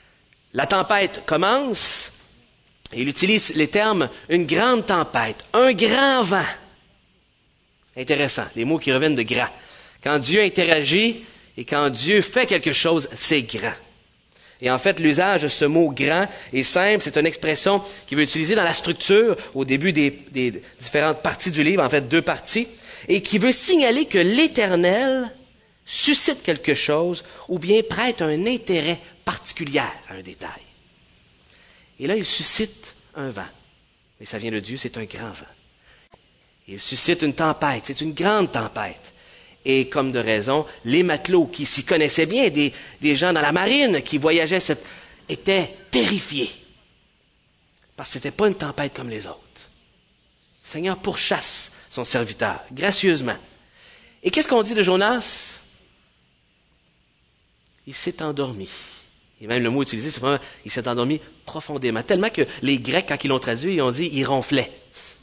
la tempête commence, et il utilise les termes « une grande tempête »,« un grand vent ». Intéressant, les mots qui reviennent de « grand ». Quand Dieu interagit et quand Dieu fait quelque chose, c'est grand. Et en fait, l'usage de ce mot « grand » est simple, c'est une expression qu'il veut utiliser dans la structure, au début des différentes parties du livre, en fait 2 parties, et qui veut signaler que l'Éternel suscite quelque chose ou bien prête un intérêt particulier à un détail. Et là, il suscite un vent. Mais ça vient de Dieu, c'est un grand vent. Il suscite une tempête, c'est une grande tempête. Et comme de raison, les matelots qui s'y connaissaient bien, des gens dans la marine qui voyageaient, étaient terrifiés. Parce que ce n'était pas une tempête comme les autres. Le Seigneur pourchasse son serviteur, gracieusement. Et qu'est-ce qu'on dit de Jonas? Il s'est endormi. Et même le mot utilisé, c'est vraiment, il s'est endormi profondément. Tellement que les Grecs, quand ils l'ont traduit, ils ont dit, il ronflait.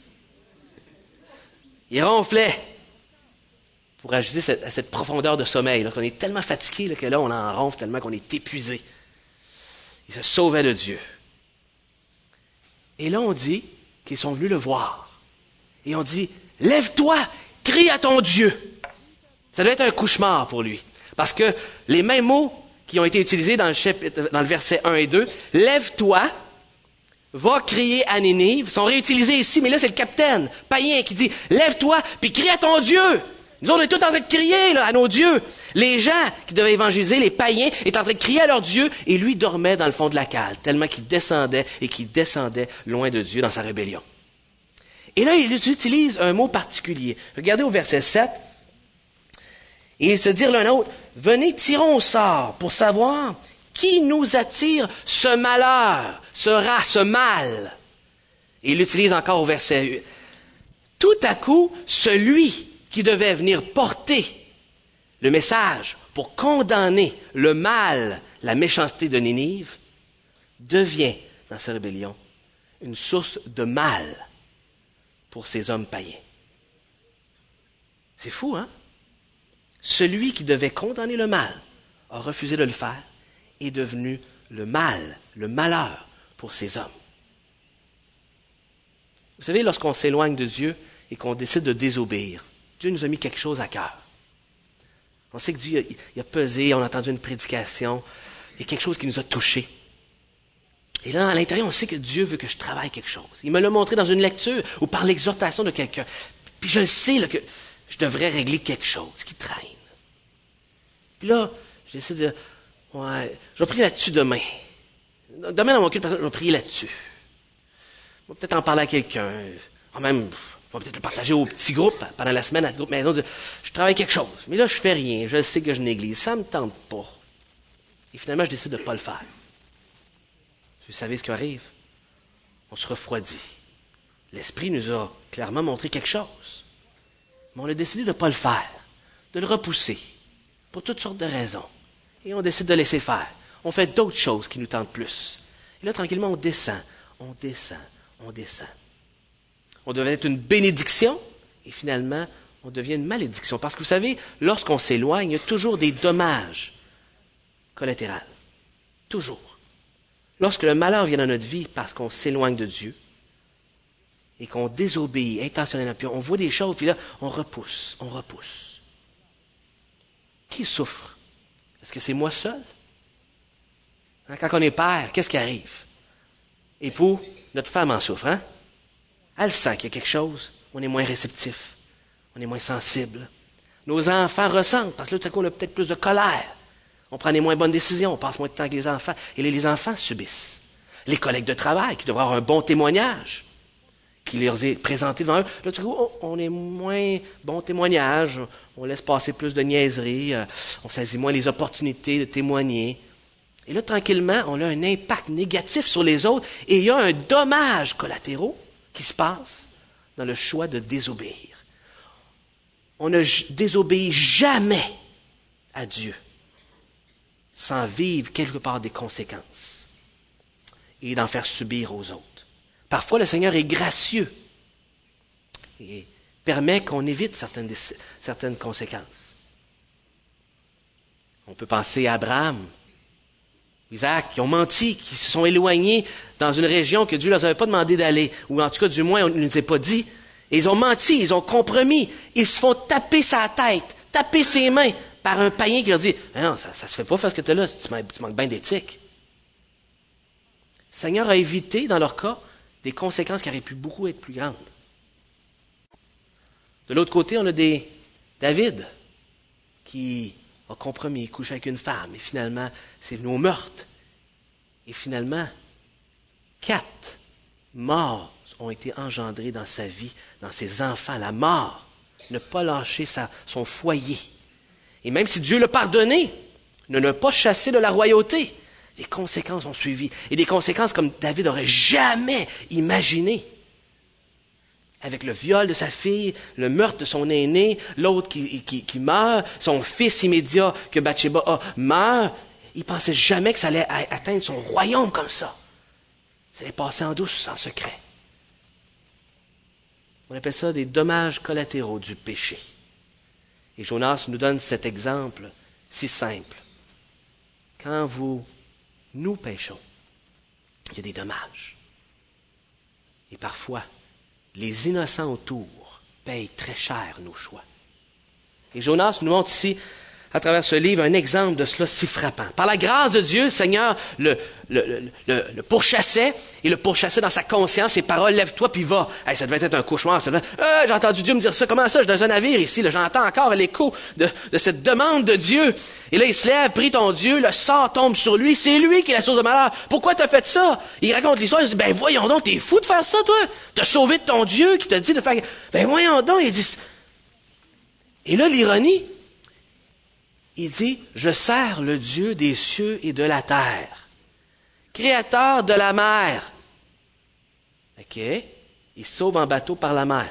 Il ronflait pour ajouter à cette profondeur de sommeil. Là, qu'on est tellement fatigué là, que là, on en ronfle tellement qu'on est épuisé. Il se sauvait de Dieu. Et là, on dit qu'ils sont venus le voir. Et on dit, lève-toi, crie à ton Dieu. Ça doit être un cauchemar pour lui. Parce que les mêmes mots qui ont été utilisés dans le verset 1 et 2, lève-toi, va crier à Ninive, sont réutilisés ici, mais là c'est le capitaine, païen, qui dit, lève-toi, puis crie à ton Dieu. Nous on est tous en train de crier là, à nos dieux. Les gens qui devaient évangéliser, les païens, étaient en train de crier à leur Dieu, et lui dormait dans le fond de la cale, tellement qu'il descendait loin de Dieu dans sa rébellion. Et là, ils utilisent un mot particulier. Regardez au verset 7. Et ils se dirent l'un à l'autre, venez, tirons au sort pour savoir qui nous attire ce malheur, ce mal. Et il l'utilise encore au verset 8. Tout à coup, celui qui devait venir porter le message pour condamner le mal, la méchanceté de Ninive, devient, dans sa rébellion, une source de mal pour ces hommes païens. C'est fou, hein? Celui qui devait condamner le mal a refusé de le faire et est devenu le mal, le malheur pour ces hommes. Vous savez, lorsqu'on s'éloigne de Dieu et qu'on décide de désobéir, Dieu nous a mis quelque chose à cœur. On sait que Dieu il a pesé, on a entendu une prédication, il y a quelque chose qui nous a touchés. Et là, à l'intérieur, on sait que Dieu veut que je travaille quelque chose. Il me l'a montré dans une lecture ou par l'exhortation de quelqu'un. Puis je le sais là, que je devrais régler quelque chose qui traîne. Puis là, je décide de, je vais prier là-dessus demain. Demain, dans mon culte, je vais prier là-dessus. Je vais peut-être en parler à quelqu'un. Même, je vais peut-être le partager au petit groupe pendant la semaine, à groupe maison. Je travaille quelque chose. Mais là, je fais rien. Je sais que je néglige. Ça ne me tente pas. Et finalement, je décide de ne pas le faire. Vous savez ce qui arrive? On se refroidit. L'Esprit nous a clairement montré quelque chose. Mais on a décidé de ne pas le faire, de le repousser, pour toutes sortes de raisons. Et on décide de laisser faire. On fait d'autres choses qui nous tentent plus. Et là, tranquillement, on descend. On devait être une bénédiction, et finalement, on devient une malédiction. Parce que vous savez, lorsqu'on s'éloigne, il y a toujours des dommages collatéraux. Toujours. Lorsque le malheur vient dans notre vie parce qu'on s'éloigne de Dieu, et qu'on désobéit intentionnellement, puis on voit des choses, puis là, on repousse. Qui souffre? Est-ce que c'est moi seul? Quand on est père, qu'est-ce qui arrive? Époux, notre femme en souffre, hein? Elle sent qu'il y a quelque chose, on est moins réceptif, on est moins sensible. Nos enfants ressentent, parce que là, tout à coup, on a peut-être plus de colère. On prend des moins bonnes décisions, on passe moins de temps avec les enfants, et les enfants subissent. Les collègues de travail, qui devraient avoir un bon témoignage, qui leur est présenté devant eux. Là, tout à coup, on est moins bon témoignage, on laisse passer plus de niaiseries, on saisit moins les opportunités de témoigner. Et là, tranquillement, on a un impact négatif sur les autres et il y a un dommage collatéral qui se passe dans le choix de désobéir. On ne désobéit jamais à Dieu sans vivre quelque part des conséquences et d'en faire subir aux autres. Parfois, le Seigneur est gracieux et permet qu'on évite certaines conséquences. On peut penser à Abraham, Isaac, qui ont menti, qui se sont éloignés dans une région que Dieu ne leur avait pas demandé d'aller, ou en tout cas, du moins, on ne nous a pas dit. Et ils ont menti, ils ont compromis. Ils se font taper sa tête, taper ses mains par un païen qui leur dit « Non, ça se fait pas faire ce que tu as là, tu manques bien d'éthique. » Le Seigneur a évité, dans leur cas, des conséquences qui auraient pu beaucoup être plus grandes. De l'autre côté, on a David, qui a compromis, couché avec une femme, et finalement, c'est venu au meurtre. Et finalement, 4 morts ont été engendrés dans sa vie, dans ses enfants. La mort, ne pas lâcher son foyer. Et même si Dieu l'a pardonné, ne l'a pas chassé de la royauté. Les conséquences ont suivi. Et des conséquences comme David n'aurait jamais imaginé. Avec le viol de sa fille, le meurtre de son aîné, l'autre qui meurt, son fils immédiat que Bathsheba a meurt. Il ne pensait jamais que ça allait atteindre son royaume comme ça. Ça allait passer en douce, en secret. On appelle ça des dommages collatéraux du péché. Et Jonas nous donne cet exemple si simple. Quand nous péchons, il y a des dommages. Et parfois, les innocents autour payent très cher nos choix. Et Jonas nous montre ici, à travers ce livre, un exemple de cela si frappant. Par la grâce de Dieu, le Seigneur le pourchassait, et le pourchassait dans sa conscience, ses paroles, lève-toi puis va. Hey, ça devait être un cauchemar. J'ai entendu Dieu me dire ça, comment ça, je suis dans un navire ici, là, j'entends encore l'écho de cette demande de Dieu. Et là, il se lève, prie ton Dieu, le sort tombe sur lui, c'est lui qui est la source de malheur. Pourquoi t'as fait ça? Il raconte l'histoire, il dit, ben voyons donc, t'es fou de faire ça, toi? T'as sauvé de ton Dieu qui t'a dit de faire... Ben voyons donc, il dit... Et là, l'ironie, il dit, je sers le Dieu des cieux et de la terre, créateur de la mer. OK? Il sauve en bateau par la mer.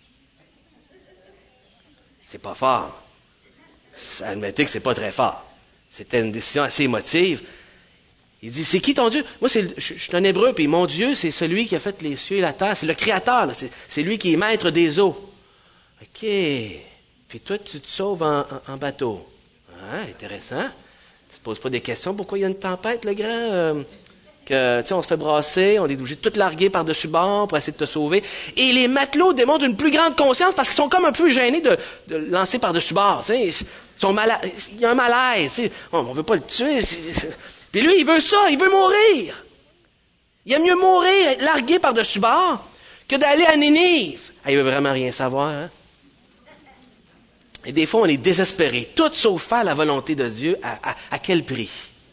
C'est pas fort. Admettez que c'est pas très fort. C'était une décision assez émotive. Il dit, c'est qui ton Dieu? Moi, je suis un Hébreu, puis mon Dieu, c'est celui qui a fait les cieux et la terre. C'est le créateur, là. C'est lui qui est maître des eaux. OK. Puis toi, tu te sauves en bateau. Ah, intéressant. Tu te poses pas des questions. Pourquoi il y a une tempête, le grand? On se fait brasser, on est obligé de tout larguer par-dessus bord pour essayer de te sauver. Et les matelots démontrent une plus grande conscience parce qu'ils sont comme un peu gênés de lancer par-dessus bord. Ils sont il y a un malaise. On ne veut pas le tuer. Puis lui, il veut ça, il veut mourir. Il aime mieux mourir, être largué par-dessus bord, que d'aller à Ninive. Il veut vraiment rien savoir, hein? Et des fois, on est désespéré. Tout sauf faire la volonté de Dieu, à quel prix?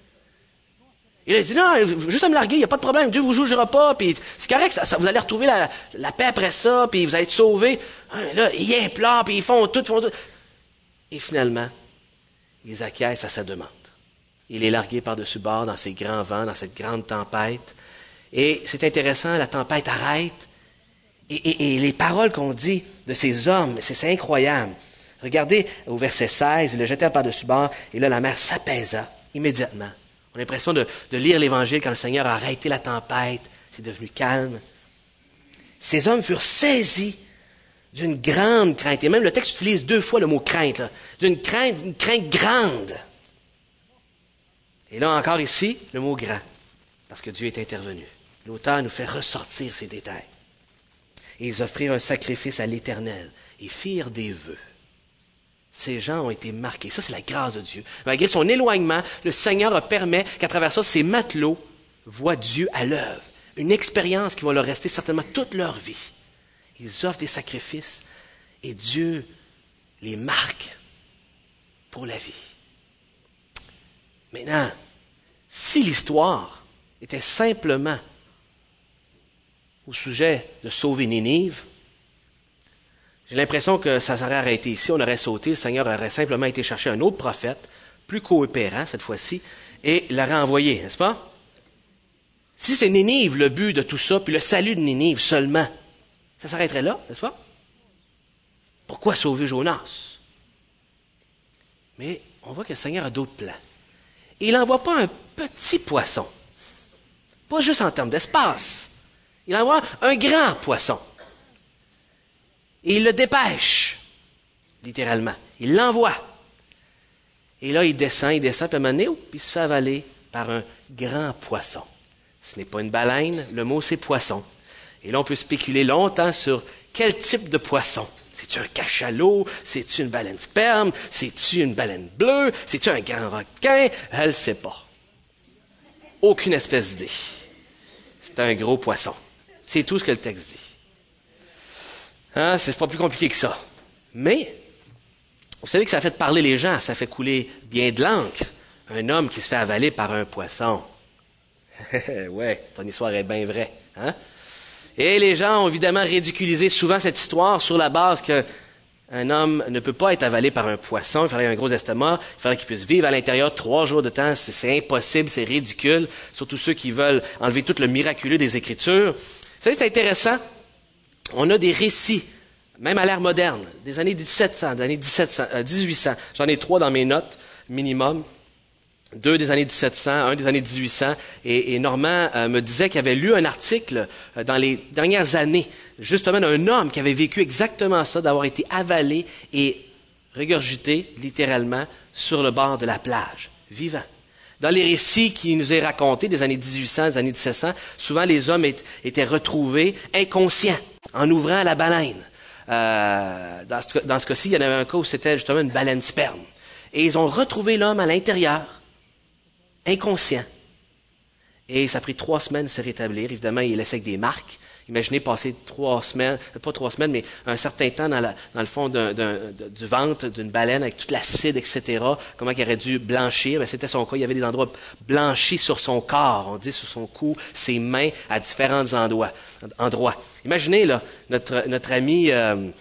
Il a dit, non, juste à me larguer, il n'y a pas de problème. Dieu vous jugera pas, puis c'est correct, vous allez retrouver la paix après ça, puis vous allez être sauvés. Là, ils implorent, puis ils font tout. Et finalement, ils acquiescent à sa demande. Il est largué par-dessus bord dans ces grands vents, dans cette grande tempête. Et c'est intéressant, la tempête arrête. Et les paroles qu'on dit de ces hommes, c'est incroyable. Regardez au verset 16, ils le jetèrent par-dessus bord, et là, la mer s'apaisa immédiatement. On a l'impression de lire l'Évangile quand le Seigneur a arrêté la tempête, c'est devenu calme. Ces hommes furent saisis d'une grande crainte. Et même le texte utilise 2 fois le mot crainte, là. D'une crainte grande. Et là encore ici, le mot grand, parce que Dieu est intervenu. L'auteur nous fait ressortir ces détails. Et ils offrirent un sacrifice à l'Éternel et firent des vœux. Ces gens ont été marqués. Ça, c'est la grâce de Dieu. Malgré son éloignement, le Seigneur permet qu'à travers ça, ces matelots voient Dieu à l'œuvre. Une expérience qui va leur rester certainement toute leur vie. Ils offrent des sacrifices et Dieu les marque pour la vie. Maintenant, si l'histoire était simplement au sujet de sauver Ninive, j'ai l'impression que ça s'aurait arrêté ici, on aurait sauté, le Seigneur aurait simplement été chercher un autre prophète, plus coopérant cette fois-ci, et l'aurait envoyé, n'est-ce pas? Si c'est Ninive le but de tout ça, puis le salut de Ninive seulement, ça s'arrêterait là, n'est-ce pas? Pourquoi sauver Jonas? Mais on voit que le Seigneur a d'autres plans. Et il n'envoie pas un petit poisson, pas juste en termes d'espace, il envoie un grand poisson. Et il le dépêche, littéralement. Il l'envoie. Et là, il descend, puis à un moment donné, il se fait avaler par un grand poisson. Ce n'est pas une baleine, le mot c'est poisson. Et là, on peut spéculer longtemps sur quel type de poisson. C'est-tu un cachalot? C'est-tu une baleine sperme? C'est-tu une baleine bleue? C'est-tu un grand requin? Elle ne sait pas. Aucune espèce d'idée. C'est un gros poisson. C'est tout ce que le texte dit. Hein, c'est pas plus compliqué que ça. Mais, vous savez que ça fait parler les gens, ça fait couler bien de l'encre. Un homme qui se fait avaler par un poisson. Ouais, ton histoire est bien vraie. Hein? Et les gens ont évidemment ridiculisé souvent cette histoire sur la base qu'un homme ne peut pas être avalé par un poisson. Il faudrait un gros estomac, il faudrait qu'il puisse vivre à l'intérieur 3 jours de temps. C'est impossible, c'est ridicule. Surtout ceux qui veulent enlever tout le miraculeux des Écritures. Vous savez, c'est intéressant. On a des récits, même à l'ère moderne, des années 1700, des années 1800. J'en ai 3 dans mes notes, minimum. 2 des années 1700, 1 des années 1800. Et Normand me disait qu'il avait lu un article dans les dernières années, justement d'un homme qui avait vécu exactement ça, d'avoir été avalé et regurgité, littéralement, sur le bord de la plage, vivant. Dans les récits qui nous est racontés des années 1800, des années 1700, souvent les hommes étaient retrouvés inconscients en ouvrant la baleine. Dans ce cas-ci, il y en avait un cas où c'était justement une baleine sperme. Et ils ont retrouvé l'homme à l'intérieur, inconscient. Et ça a pris 3 semaines de se rétablir. Évidemment, il laissait avec des marques. Imaginez passer 3 semaines, pas 3 semaines, mais un certain temps dans le fond du ventre d'une baleine avec toute l'acide, etc. Comment il aurait dû blanchir? Ben, c'était son cas. Il y avait des endroits blanchis sur son corps. On dit sur son cou, ses mains, à différents endroits. Imaginez, là, notre ami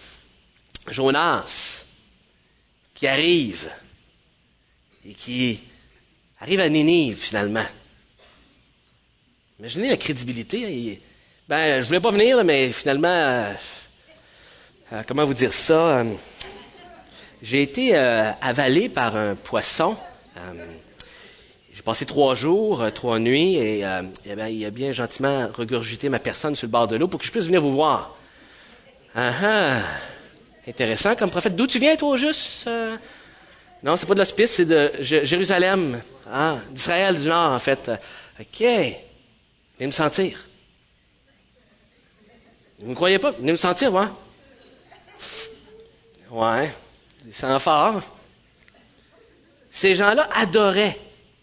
Jonas, qui arrive et qui arrive à Ninive, finalement. Imaginez la crédibilité. Je voulais pas venir, mais finalement, comment vous dire ça? J'ai été avalé par un poisson. J'ai passé 3 jours, 3 nuits, et il a bien gentiment regurgité ma personne sur le bord de l'eau pour que je puisse venir vous voir. Intéressant comme prophète. D'où tu viens, toi, juste? Non, c'est pas de l'hospice, c'est de Jérusalem, d'Israël du Nord, en fait. OK. Venez me sentir. Vous ne croyez pas? Venez me sentir, moi. Ouais. Ils sentent fort. Ces gens-là adoraient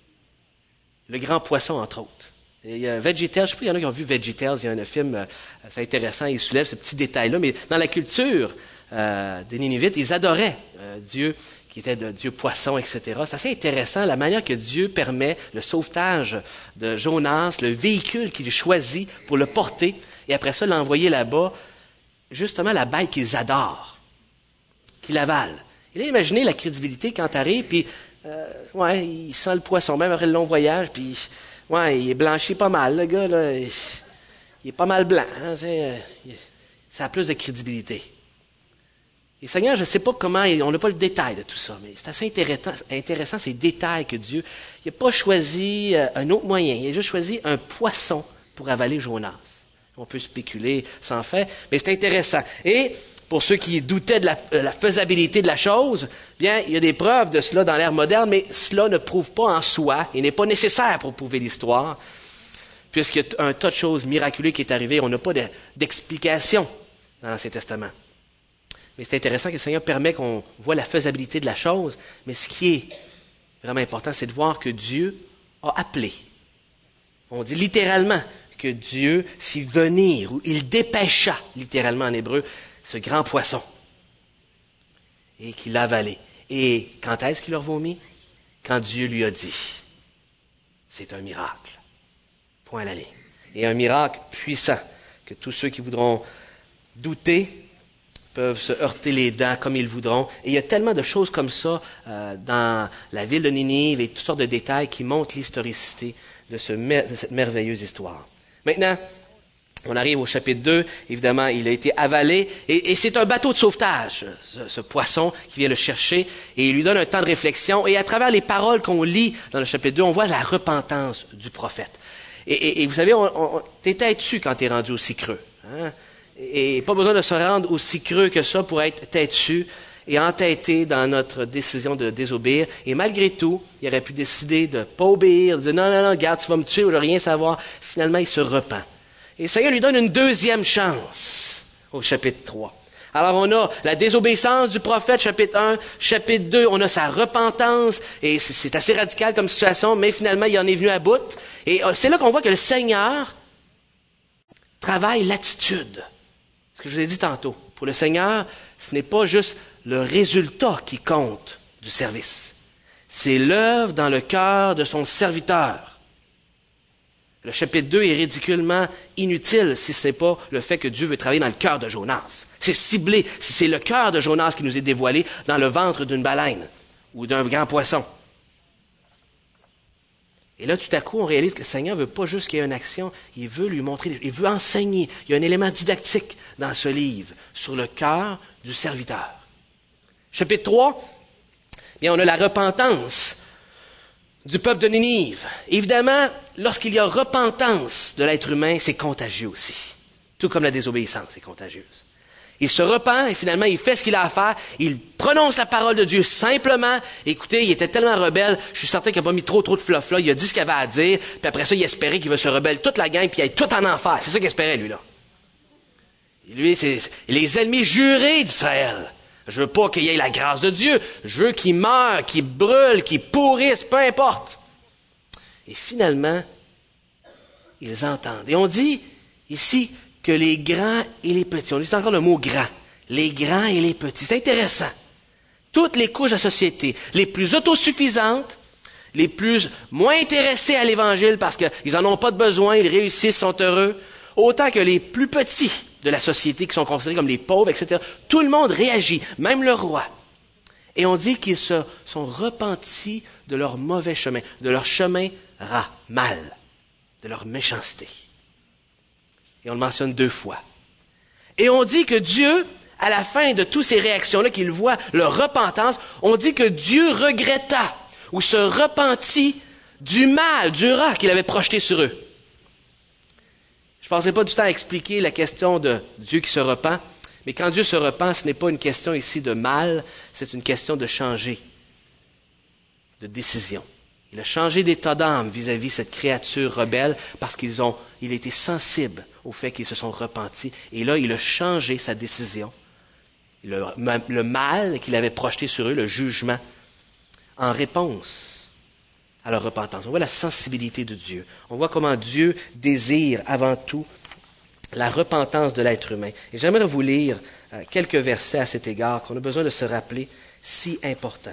le grand poisson, entre autres. Il y a VeggieTales, je sais pas, il y en a qui ont vu VeggieTales, il y a un film, c'est intéressant, il soulève ce petit détail-là, mais dans la culture des Ninivites, ils adoraient Dieu, qui était de Dieu poisson, etc. C'est assez intéressant la manière que Dieu permet le sauvetage de Jonas, le véhicule qu'il choisit pour le porter, et après ça, l'envoyer là-bas, justement la bête qu'ils adorent, qu'ils avalent. Et là, imaginez la crédibilité quand tu arrives, puis, il sent le poisson, même après le long voyage, puis, il est blanchi pas mal, le gars, là, il est pas mal blanc, hein, ça a plus de crédibilité. Et Seigneur, je ne sais pas comment, on n'a pas le détail de tout ça, mais c'est assez intéressant ces détails que Dieu, il n'a pas choisi un autre moyen, il a juste choisi un poisson pour avaler Jonas. On peut spéculer sans fait, mais c'est intéressant. Et pour ceux qui doutaient de la faisabilité de la chose, bien, il y a des preuves de cela dans l'ère moderne, mais cela ne prouve pas en soi, et n'est pas nécessaire pour prouver l'histoire, puisqu'il y a un tas de choses miraculeuses qui est arrivé, on n'a pas d'explication dans l'Ancien Testament. Mais c'est intéressant que le Seigneur permet qu'on voit la faisabilité de la chose, mais ce qui est vraiment important, c'est de voir que Dieu a appelé. On dit littéralement que Dieu fit venir, ou il dépêcha, littéralement en hébreu, ce grand poisson, et qu'il l'a avalé. Et quand est-ce qu'il l'a vomi? Quand Dieu lui a dit. C'est un miracle. Point à la ligne. Et un miracle puissant, que tous ceux qui voudront douter peuvent se heurter les dents comme ils voudront. Et il y a tellement de choses comme ça dans la ville de Ninive et toutes sortes de détails qui montrent l'historicité de cette merveilleuse histoire. Maintenant, on arrive au chapitre 2. Évidemment, il a été avalé. Et c'est un bateau de sauvetage, ce poisson qui vient le chercher. Et il lui donne un temps de réflexion. Et à travers les paroles qu'on lit dans le chapitre 2, on voit la repentance du prophète. Et vous savez, t'es têtu quand t'es rendu aussi creux. Hein? Et pas besoin de se rendre aussi creux que ça pour être têtu. et entêtés dans notre décision de désobéir. Et malgré tout, il aurait pu décider de ne pas obéir, de dire non, regarde, tu vas me tuer, je ne veux rien savoir. Finalement, il se repent. Et le Seigneur lui donne une deuxième chance au chapitre 3. Alors, on a la désobéissance du prophète, chapitre 1. Chapitre 2, on a sa repentance. Et c'est assez radical comme situation, mais finalement, il en est venu à bout. Et c'est là qu'on voit que le Seigneur travaille l'attitude. Ce que je vous ai dit tantôt. Pour le Seigneur, ce n'est pas juste le résultat qui compte du service. C'est l'œuvre dans le cœur de son serviteur. Le chapitre 2 est ridiculement inutile si ce n'est pas le fait que Dieu veut travailler dans le cœur de Jonas. C'est ciblé. C'est le cœur de Jonas qui nous est dévoilé dans le ventre d'une baleine ou d'un grand poisson. Et là, tout à coup, on réalise que le Seigneur ne veut pas juste qu'il y ait une action, il veut lui montrer, il veut enseigner. Il y a un élément didactique dans ce livre sur le cœur du serviteur. Chapitre 3, bien, on a la repentance du peuple de Ninive. Évidemment, lorsqu'il y a repentance de l'être humain, c'est contagieux aussi. Tout comme la désobéissance est contagieuse. Il se repent et finalement, il fait ce qu'il a à faire. Il prononce la parole de Dieu simplement. Écoutez, il était tellement rebelle, je suis certain qu'il n'a pas mis trop de fluff là. Il a dit ce qu'il avait à dire, puis après ça, il espérait qu'il va se rebeller toute la gang, puis il aille tout en enfer. C'est ça qu'il espérait, lui, là. Et lui, c'est les ennemis jurés d'Israël. Je veux pas qu'il y ait la grâce de Dieu. Je veux qu'il meure, qu'il brûle, qu'il pourrisse, peu importe. Et finalement, ils entendent. Et on dit ici que les grands et les petits, on utilise encore le mot grand, les grands et les petits. C'est intéressant. Toutes les couches de la société, les plus autosuffisantes, les plus moins intéressées à l'Évangile parce qu'ils n'en ont pas de besoin, ils réussissent, sont heureux, autant que les plus petits de la société qui sont considérés comme les pauvres, etc. Tout le monde réagit, même le roi. Et on dit qu'ils se sont repentis de leur mauvais chemin, de leur chemin mal, de leur méchanceté. Et on le mentionne 2 fois. Et on dit que Dieu, à la fin de toutes ces réactions-là, qu'il voit leur repentance, on dit que Dieu regretta ou se repentit du mal, du rat qu'il avait projeté sur eux. Je ne passerai pas du temps à expliquer la question de Dieu qui se repent, mais quand Dieu se repent, ce n'est pas une question ici de mal, c'est une question de changer de décision. Il a changé d'état d'âme vis-à-vis cette créature rebelle parce qu'il a été sensible au fait qu'ils se sont repentis. Et là, il a changé sa décision. Le mal qu'il avait projeté sur eux, le jugement, en réponse à leur repentance. On voit la sensibilité de Dieu. On voit comment Dieu désire avant tout la repentance de l'être humain. Et j'aimerais vous lire quelques versets à cet égard qu'on a besoin de se rappeler, si importants.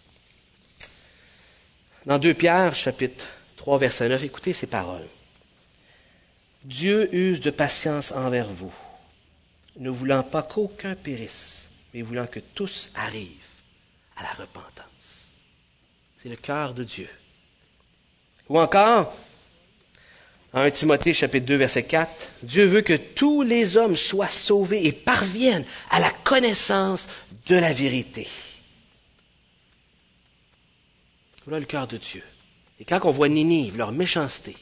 Dans 2 Pierre, chapitre 3, verset 9, écoutez ces paroles. « Dieu use de patience envers vous, ne voulant pas qu'aucun périsse, mais voulant que tous arrivent à la repentance. » C'est le cœur de Dieu. Ou encore, en 1 Timothée, chapitre 2, verset 4, « Dieu veut que tous les hommes soient sauvés et parviennent à la connaissance de la vérité. » Voilà le cœur de Dieu. Et quand on voit Ninive, leur méchanceté,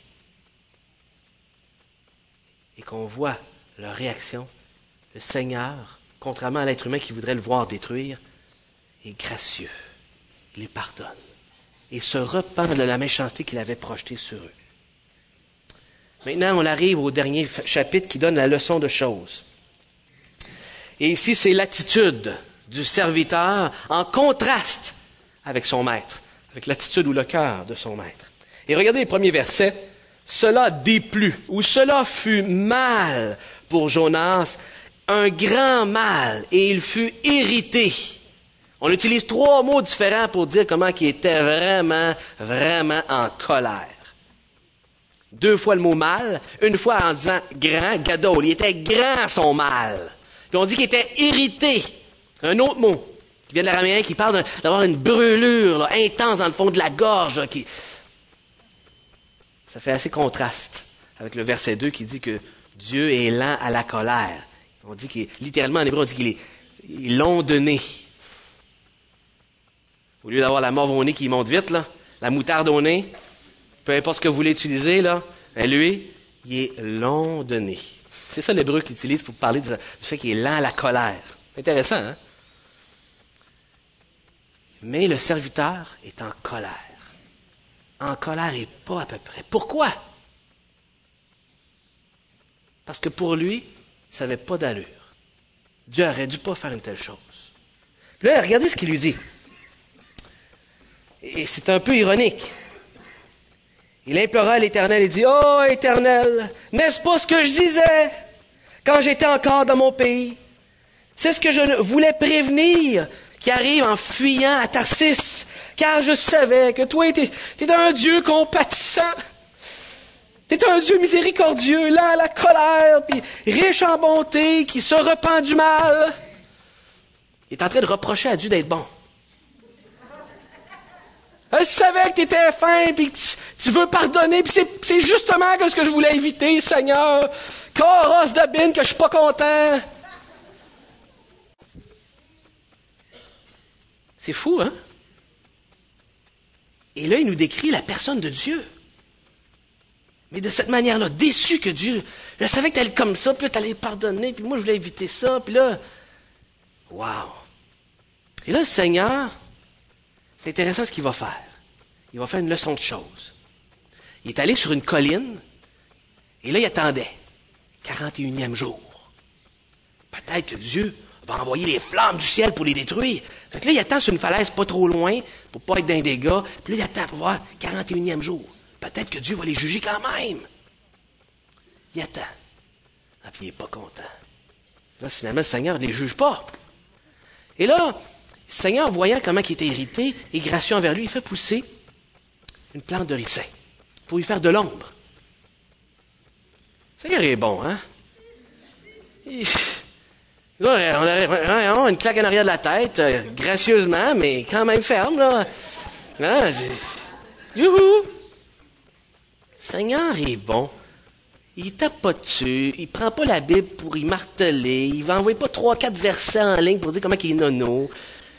et qu'on voit leur réaction, le Seigneur, contrairement à l'être humain qui voudrait le voir détruire, est gracieux. Il les pardonne. Et se repent de la méchanceté qu'il avait projetée sur eux. Maintenant, on arrive au dernier chapitre qui donne la leçon de choses. Et ici, c'est l'attitude du serviteur en contraste avec son maître, avec l'attitude ou le cœur de son maître. Et regardez les premiers versets. « Cela déplut » ou « Cela fut mal pour Jonas, un grand mal, et il fut irrité. » On utilise 3 mots différents pour dire comment il était vraiment, vraiment en colère. 2 fois le mot mal, une fois en disant grand, gadol. Il était grand son mal. Puis on dit qu'il était irrité. Un autre mot qui vient de l'araméen qui parle d'avoir une brûlure là, intense dans le fond de la gorge. Là, ça fait assez contraste avec le verset 2 qui dit que Dieu est lent à la colère. On dit qu'il littéralement en hébreu, on dit qu'il est long de nez. Au lieu d'avoir la mauve au nez qui monte vite, là, la moutarde au nez, peu importe ce que vous voulez utiliser, là, lui, il est long de nez. C'est ça l'hébreu qu'il utilise pour parler du fait qu'il est lent à la colère. Intéressant, hein? Mais le serviteur est en colère. En colère et pas à peu près. Pourquoi? Parce que pour lui, ça n'avait pas d'allure. Dieu aurait dû pas faire une telle chose. Puis là, regardez ce qu'il lui dit. Et c'est un peu ironique. Il implora à l'Éternel et dit, « Oh, Éternel, n'est-ce pas ce que je disais quand j'étais encore dans mon pays? C'est ce que je voulais prévenir qui arrive en fuyant à Tarsis, car je savais que toi, t'es un Dieu compatissant. T'es un Dieu miséricordieux, lent à la colère, puis riche en bonté, qui se repent du mal. » Il est en train de reprocher à Dieu d'être bon. Je savais que tu étais fin, puis que tu veux pardonner, puis c'est justement ce que je voulais éviter, Seigneur. Coros d'abine, que je suis pas content. C'est fou, hein? Et là, il nous décrit la personne de Dieu. Mais de cette manière-là, déçu que Dieu... Je savais que tu allais comme ça, puis là, tu allais pardonner, puis moi, je voulais éviter ça, puis là... Wow! Et là, le Seigneur, c'est intéressant ce qu'il va faire. Il va faire une leçon de choses. Il est allé sur une colline, et là, il attendait. 41e jour. Peut-être que Dieu va envoyer les flammes du ciel pour les détruire. Fait que là, il attend sur une falaise pas trop loin, pour pas être dans les dégâts, puis là, il attend pour voir 41e jour. Peut-être que Dieu va les juger quand même. Il attend. Ah, puis il n'est pas content. Là, finalement, le Seigneur ne les juge pas. Et là, le Seigneur, voyant comment il était irrité et gracieux envers lui, il fait pousser une plante de ricin pour lui faire de l'ombre. Le Seigneur est bon, hein? Là, on a une claque en arrière de la tête, gracieusement, mais quand même ferme, là. Hein? Youhou! Le Seigneur est bon. Il ne tape pas dessus, il ne prend pas la Bible pour y marteler, il ne envoie pas 3-4 versets en ligne pour dire comment il est nono.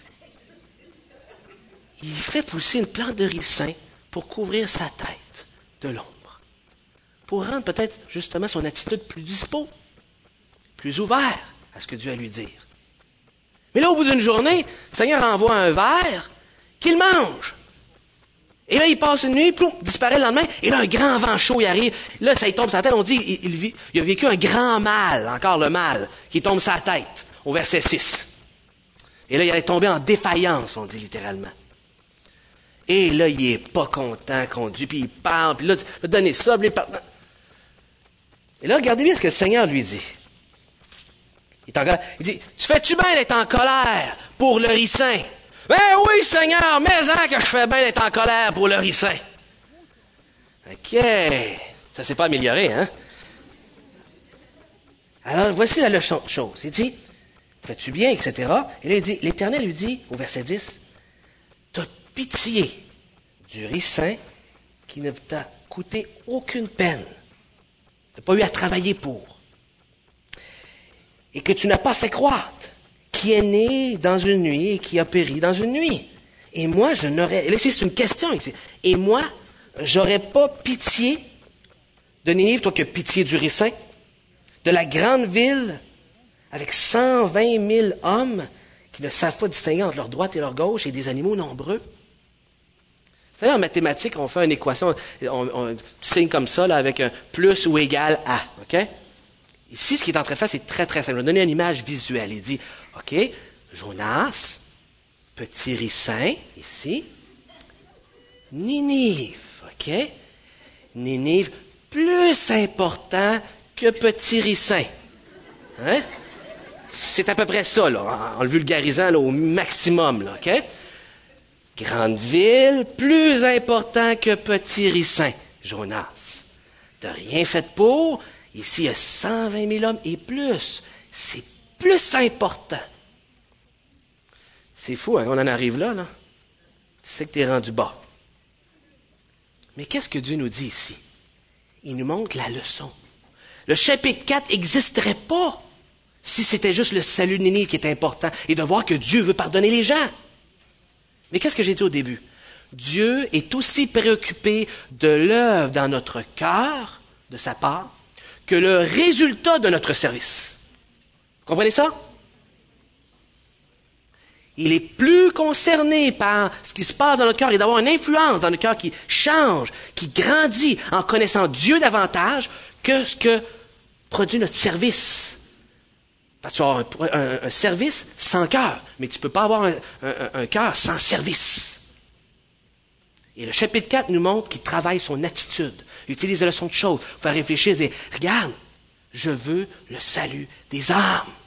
Il fait pousser une plante de ricin pour couvrir sa tête de l'ombre. Pour rendre peut-être justement son attitude plus dispo, plus ouvert à ce que Dieu a à lui dire. Mais là, au bout d'une journée, le Seigneur envoie un ver qu'il mange. Et là, il passe une nuit, ploum, disparaît le lendemain, et là, un grand vent chaud, il arrive. Là, ça lui tombe sur la tête, on dit, il a vécu un grand mal, encore le mal, qui tombe sur la tête, au verset 6. Et là, il est tombé en défaillance, on dit littéralement. Et là, il est pas content contre Dieu, puis il parle, puis là, il va donner ça, puis il parle. Et là, regardez bien ce que le Seigneur lui dit. Il est en colère. Il dit, tu fais-tu bien d'être en colère pour le ricin? Ben oui, Seigneur, mais que je fais bien d'être en colère pour le ricin. OK. Ça s'est pas amélioré, hein? Alors, voici la leçon de chose. Il dit, fais-tu bien, etc. Et là, il dit, l'Éternel lui dit, au verset 10, t'as pitié du ricin qui ne t'a coûté aucune peine. Tu n'as pas eu à travailler pour. Et que tu n'as pas fait croître. Qui est né dans une nuit et qui a péri dans une nuit. Et moi, je n'aurais... Là, c'est une question ici. Et moi, j'aurais pas pitié de Ninive, toi qui as pitié du ricin, de la grande ville avec 120 000 hommes qui ne savent pas distinguer entre leur droite et leur gauche et des animaux nombreux. Vous savez, en mathématiques, on fait une équation, on signe comme ça, là, avec un plus ou égal à. OK? Ici, ce qu'il est en train de faire, c'est très, très simple. Je vais donner une image visuelle. Il dit, OK, Jonas, petit ricin, ici. Ninive, OK? Ninive, plus important que petit ricin. Hein? C'est à peu près ça, là, en le vulgarisant là, au maximum, là, OK? Grande ville, plus important que petit ricin. Jonas, t'as rien fait pour... Ici, il y a 120 000 hommes et plus. C'est plus important. C'est fou, hein, on en arrive là, là. Tu sais que tu es rendu bas. Mais qu'est-ce que Dieu nous dit ici? Il nous montre la leçon. Le chapitre 4 n'existerait pas si c'était juste le salut de Ninive qui est important et de voir que Dieu veut pardonner les gens. Mais qu'est-ce que j'ai dit au début? Dieu est aussi préoccupé de l'œuvre dans notre cœur, de sa part, que le résultat de notre service. Vous comprenez ça? Il est plus concerné par ce qui se passe dans notre cœur et d'avoir une influence dans notre cœur qui change, qui grandit en connaissant Dieu davantage que ce que produit notre service. Parce que tu vas avoir un service sans cœur, mais tu ne peux pas avoir un cœur sans service. Et le chapitre 4 nous montre qu'il travaille son attitude. Il utilise la leçon de choses pour faire réfléchir et dire, regarde, je veux le salut des âmes.